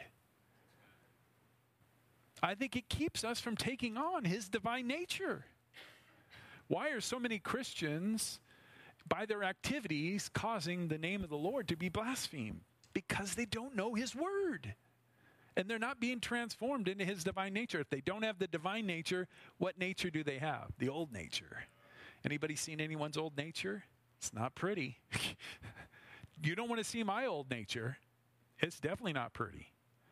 I think it keeps us from taking on his divine nature. Why are so many Christians, by their activities, causing the name of the Lord to be blasphemed? Because they don't know his word. And they're not being transformed into his divine nature. If they don't have the divine nature, what nature do they have? The old nature. Anybody seen anyone's old nature? It's not pretty. You don't want to see my old nature. It's definitely not pretty.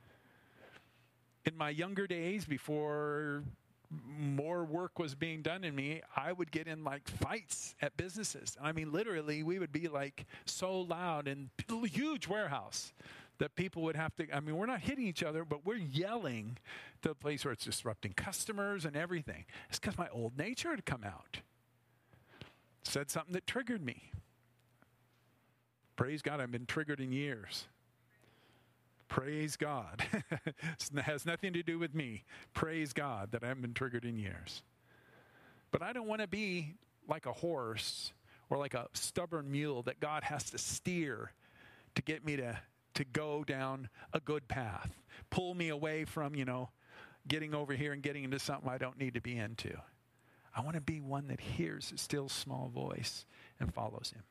In my younger days, before more work was being done in me, I would get in like fights at businesses. I mean, literally, we would be like so loud in a huge warehouse that people would have to, I mean, we're not hitting each other, but we're yelling to the place where it's disrupting customers and everything. It's because my old nature had come out. Said something that triggered me. Praise God, I've been triggered in years. Praise God. It has nothing to do with me. Praise God that I haven't been triggered in years. But I don't want to be like a horse or like a stubborn mule that God has to steer to get me to, to go down a good path. Pull me away from, you know, getting over here and getting into something I don't need to be into. I want to be one that hears a still small voice and follows him.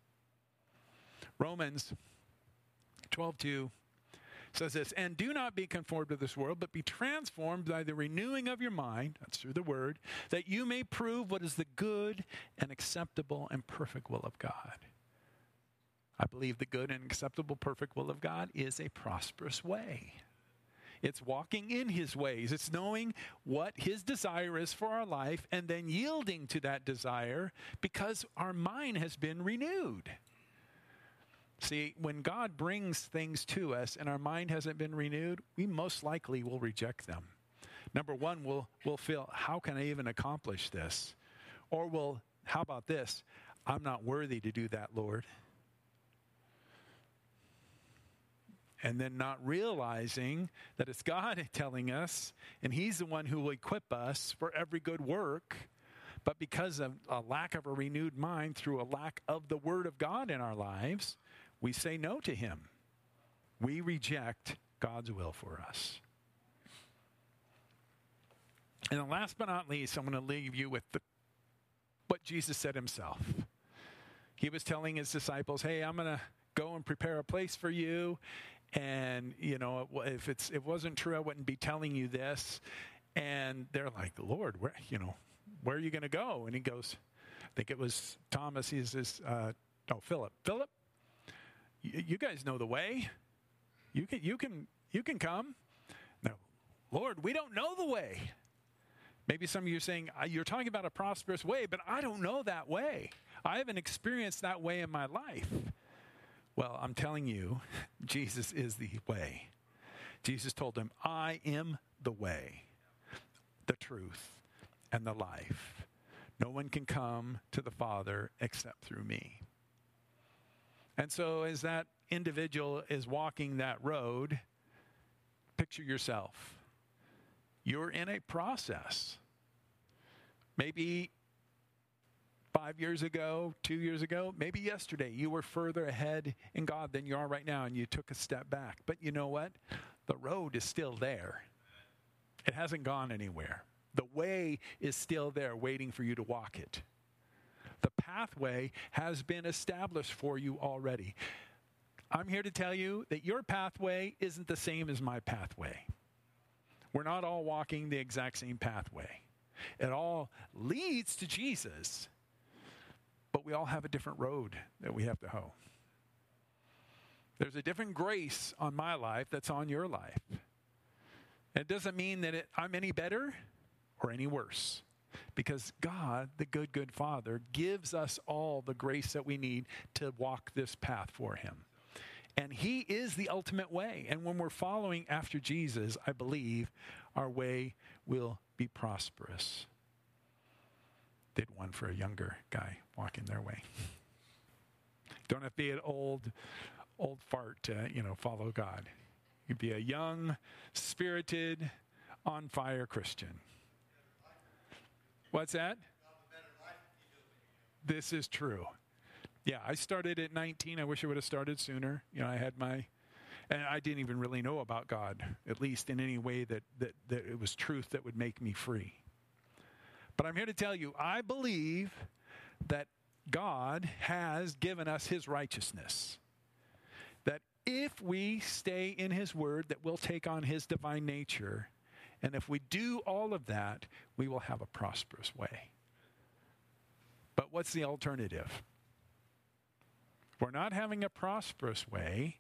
Romans twelve two says this: and do not be conformed to this world, but be transformed by the renewing of your mind, that's through the word, that you may prove what is the good and acceptable and perfect will of God. I believe the good and acceptable, perfect will of God is a prosperous way. It's walking in his ways. It's knowing what his desire is for our life and then yielding to that desire because our mind has been renewed. See, when God brings things to us and our mind hasn't been renewed, we most likely will reject them. Number one, we'll, we'll feel, how can I even accomplish this? Or we'll, how about this? I'm not worthy to do that, Lord. And then not realizing that it's God telling us, and he's the one who will equip us for every good work. But because of a lack of a renewed mind, through a lack of the word of God in our lives, we say no to him. We reject God's will for us. And then last but not least, I'm going to leave you with the, what Jesus said himself. He was telling his disciples, hey, I'm going to go and prepare a place for you. And, you know, if it's, it wasn't true, I wouldn't be telling you this. And they're like, Lord, where, you know, where are you going to go? And he goes, I think it was Thomas, he says, uh, oh, Philip, Philip, you, you guys know the way. You can, you can, you can come. No, Lord, we don't know the way. Maybe some of you are saying, you're talking about a prosperous way, but I don't know that way. I haven't experienced that way in my life. Well, I'm telling you, Jesus is the way. Jesus told him, I am the way, the truth, and the life. No one can come to the Father except through me. And so as that individual is walking that road, picture yourself. You're in a process. Maybe five years ago, two years ago, maybe yesterday, you were further ahead in God than you are right now, and you took a step back. But you know what? The road is still there. It hasn't gone anywhere. The way is still there waiting for you to walk it. The pathway has been established for you already. I'm here to tell you that your pathway isn't the same as my pathway. We're not all walking the exact same pathway. It all leads to Jesus, but we all have a different road that we have to hoe. There's a different grace on my life that's on your life. It doesn't mean that it, I'm any better or any worse, because God, the good, good Father, gives us all the grace that we need to walk this path for him. And he is the ultimate way. And when we're following after Jesus, I believe our way will be prosperous. Did one for a younger guy walking their way. Don't have to be an old, old fart to, you know, follow God. You be a young, spirited, on fire Christian. What's that? This is true. Yeah, I started at nineteen. I wish I would have started sooner. You know, I had my, and I didn't even really know about God, at least in any way that, that, that it was truth that would make me free. But I'm here to tell you, I believe that God has given us his righteousness. That if we stay in his word, that we'll take on his divine nature. And if we do all of that, we will have a prosperous way. But what's the alternative? We're not having a prosperous way.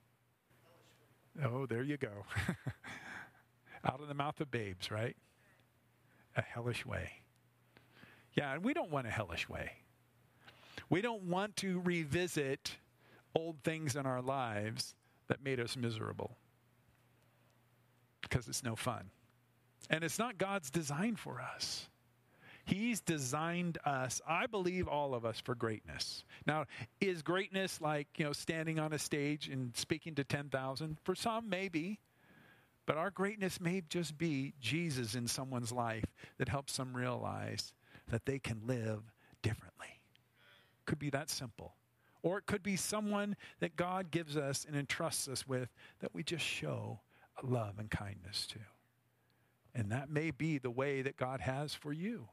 Oh, there you go. Out of the mouth of babes, right? A hellish way. Yeah, and we don't want a hellish way. We don't want to revisit old things in our lives that made us miserable, because it's no fun. And it's not God's design for us. He's designed us, I believe all of us, for greatness. Now, is greatness like, you know, standing on a stage and speaking to ten thousand? For some, maybe. But our greatness may just be Jesus in someone's life that helps them realize that they can live differently. Could be that simple. Or it could be someone that God gives us and entrusts us with that we just show love and kindness to. And that may be the way that God has for you.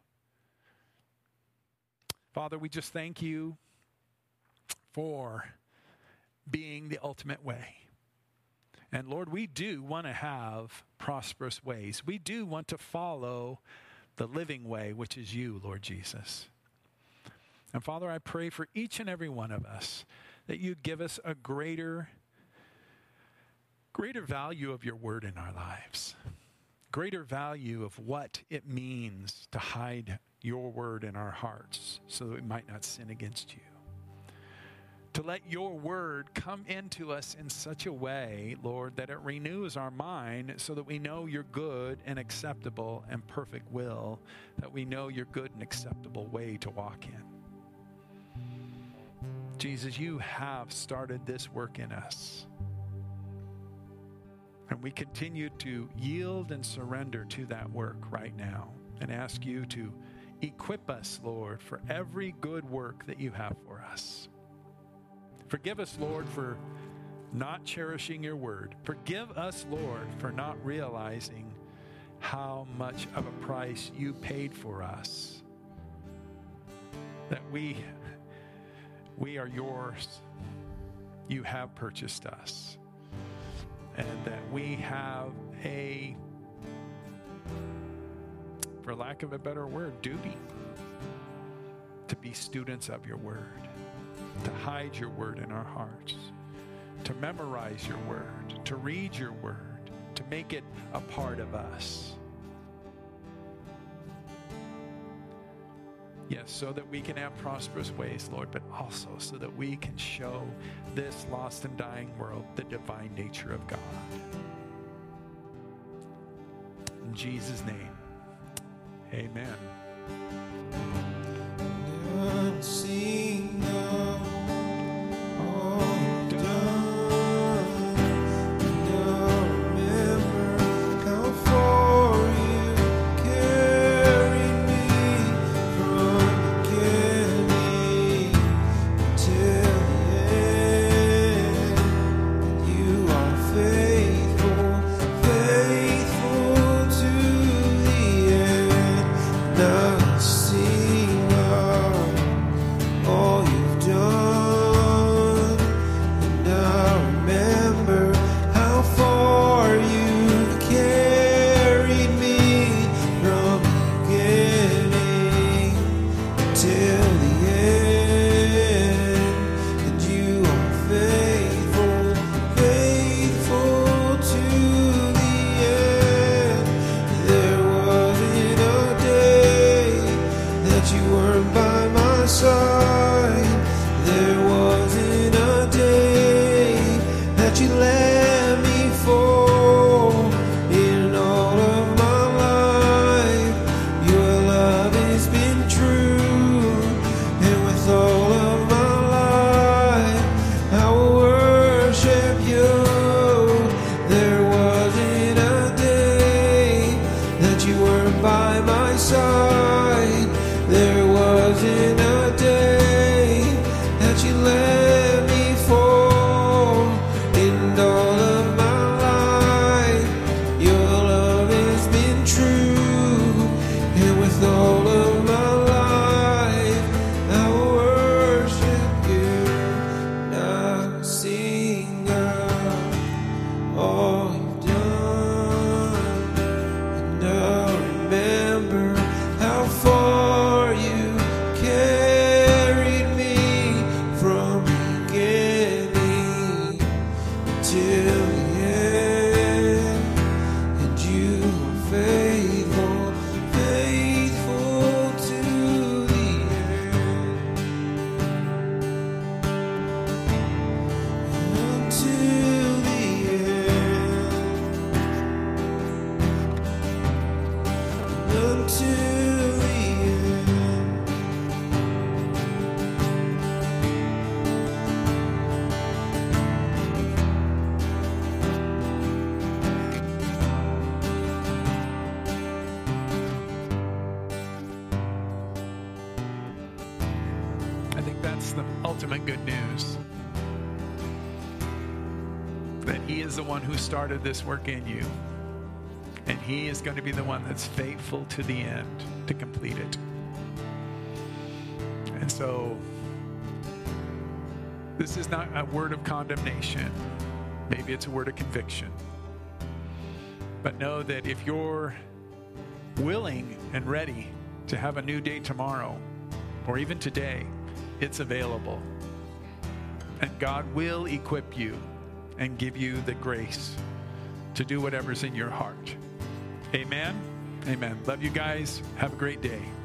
Father, we just thank you for being the ultimate way. And Lord, we do want to have prosperous ways. We do want to follow the living way, which is you, Lord Jesus. And Father, I pray for each and every one of us that you give us a greater, greater value of your word in our lives. Greater value of what it means to hide your word in our hearts so that we might not sin against you. To let your word come into us in such a way, Lord, that it renews our mind so that we know your good and acceptable and perfect will, that we know your good and acceptable way to walk in. Jesus, you have started this work in us. And we continue to yield and surrender to that work right now and ask you to equip us, Lord, for every good work that you have for us. Forgive us, Lord, for not cherishing your word. Forgive us, Lord, for not realizing how much of a price you paid for us. That we, we are yours. You have purchased us. And that we have a, for lack of a better word, duty to be students of your word, to hide your word in our hearts, to memorize your word, to read your word, to make it a part of us. Yes, so that we can have prosperous ways, Lord, but also so that we can show this lost and dying world the divine nature of God. In Jesus' name, amen. Sing of all you've done, and I'll remember how far you carried me from beginning till the end. You are faithful, faithful to the end. And I'll sing of all you've done, and I remember how far you've carried me from beginning till the end. And you are faithful, faithful to the end. There wasn't a day that you weren't by my side. There wasn't a day that you let me fall. In all of my life, your love has been true. And with all of my life, I will worship you. There wasn't a day that you weren't by my side. There wasn't a day that you let me fall. In all of my life, your love has been true. And with all of my life, I will worship you. And I'll sing of all you've done, and I'll remember how far you carried me from beginning till the end. And you are faithful, faithful to the end. Until the end. Until the end. I think that's the ultimate good news. That He is the one who started this work in you. And He is going to be the one that's faithful to the end to complete it. And so, this is not a word of condemnation. Maybe it's a word of conviction. But know that if you're willing and ready to have a new day tomorrow, or even today, it's available. And God will equip you and give you the grace to do whatever's in your heart. Amen. Amen. Love you guys. Have a great day.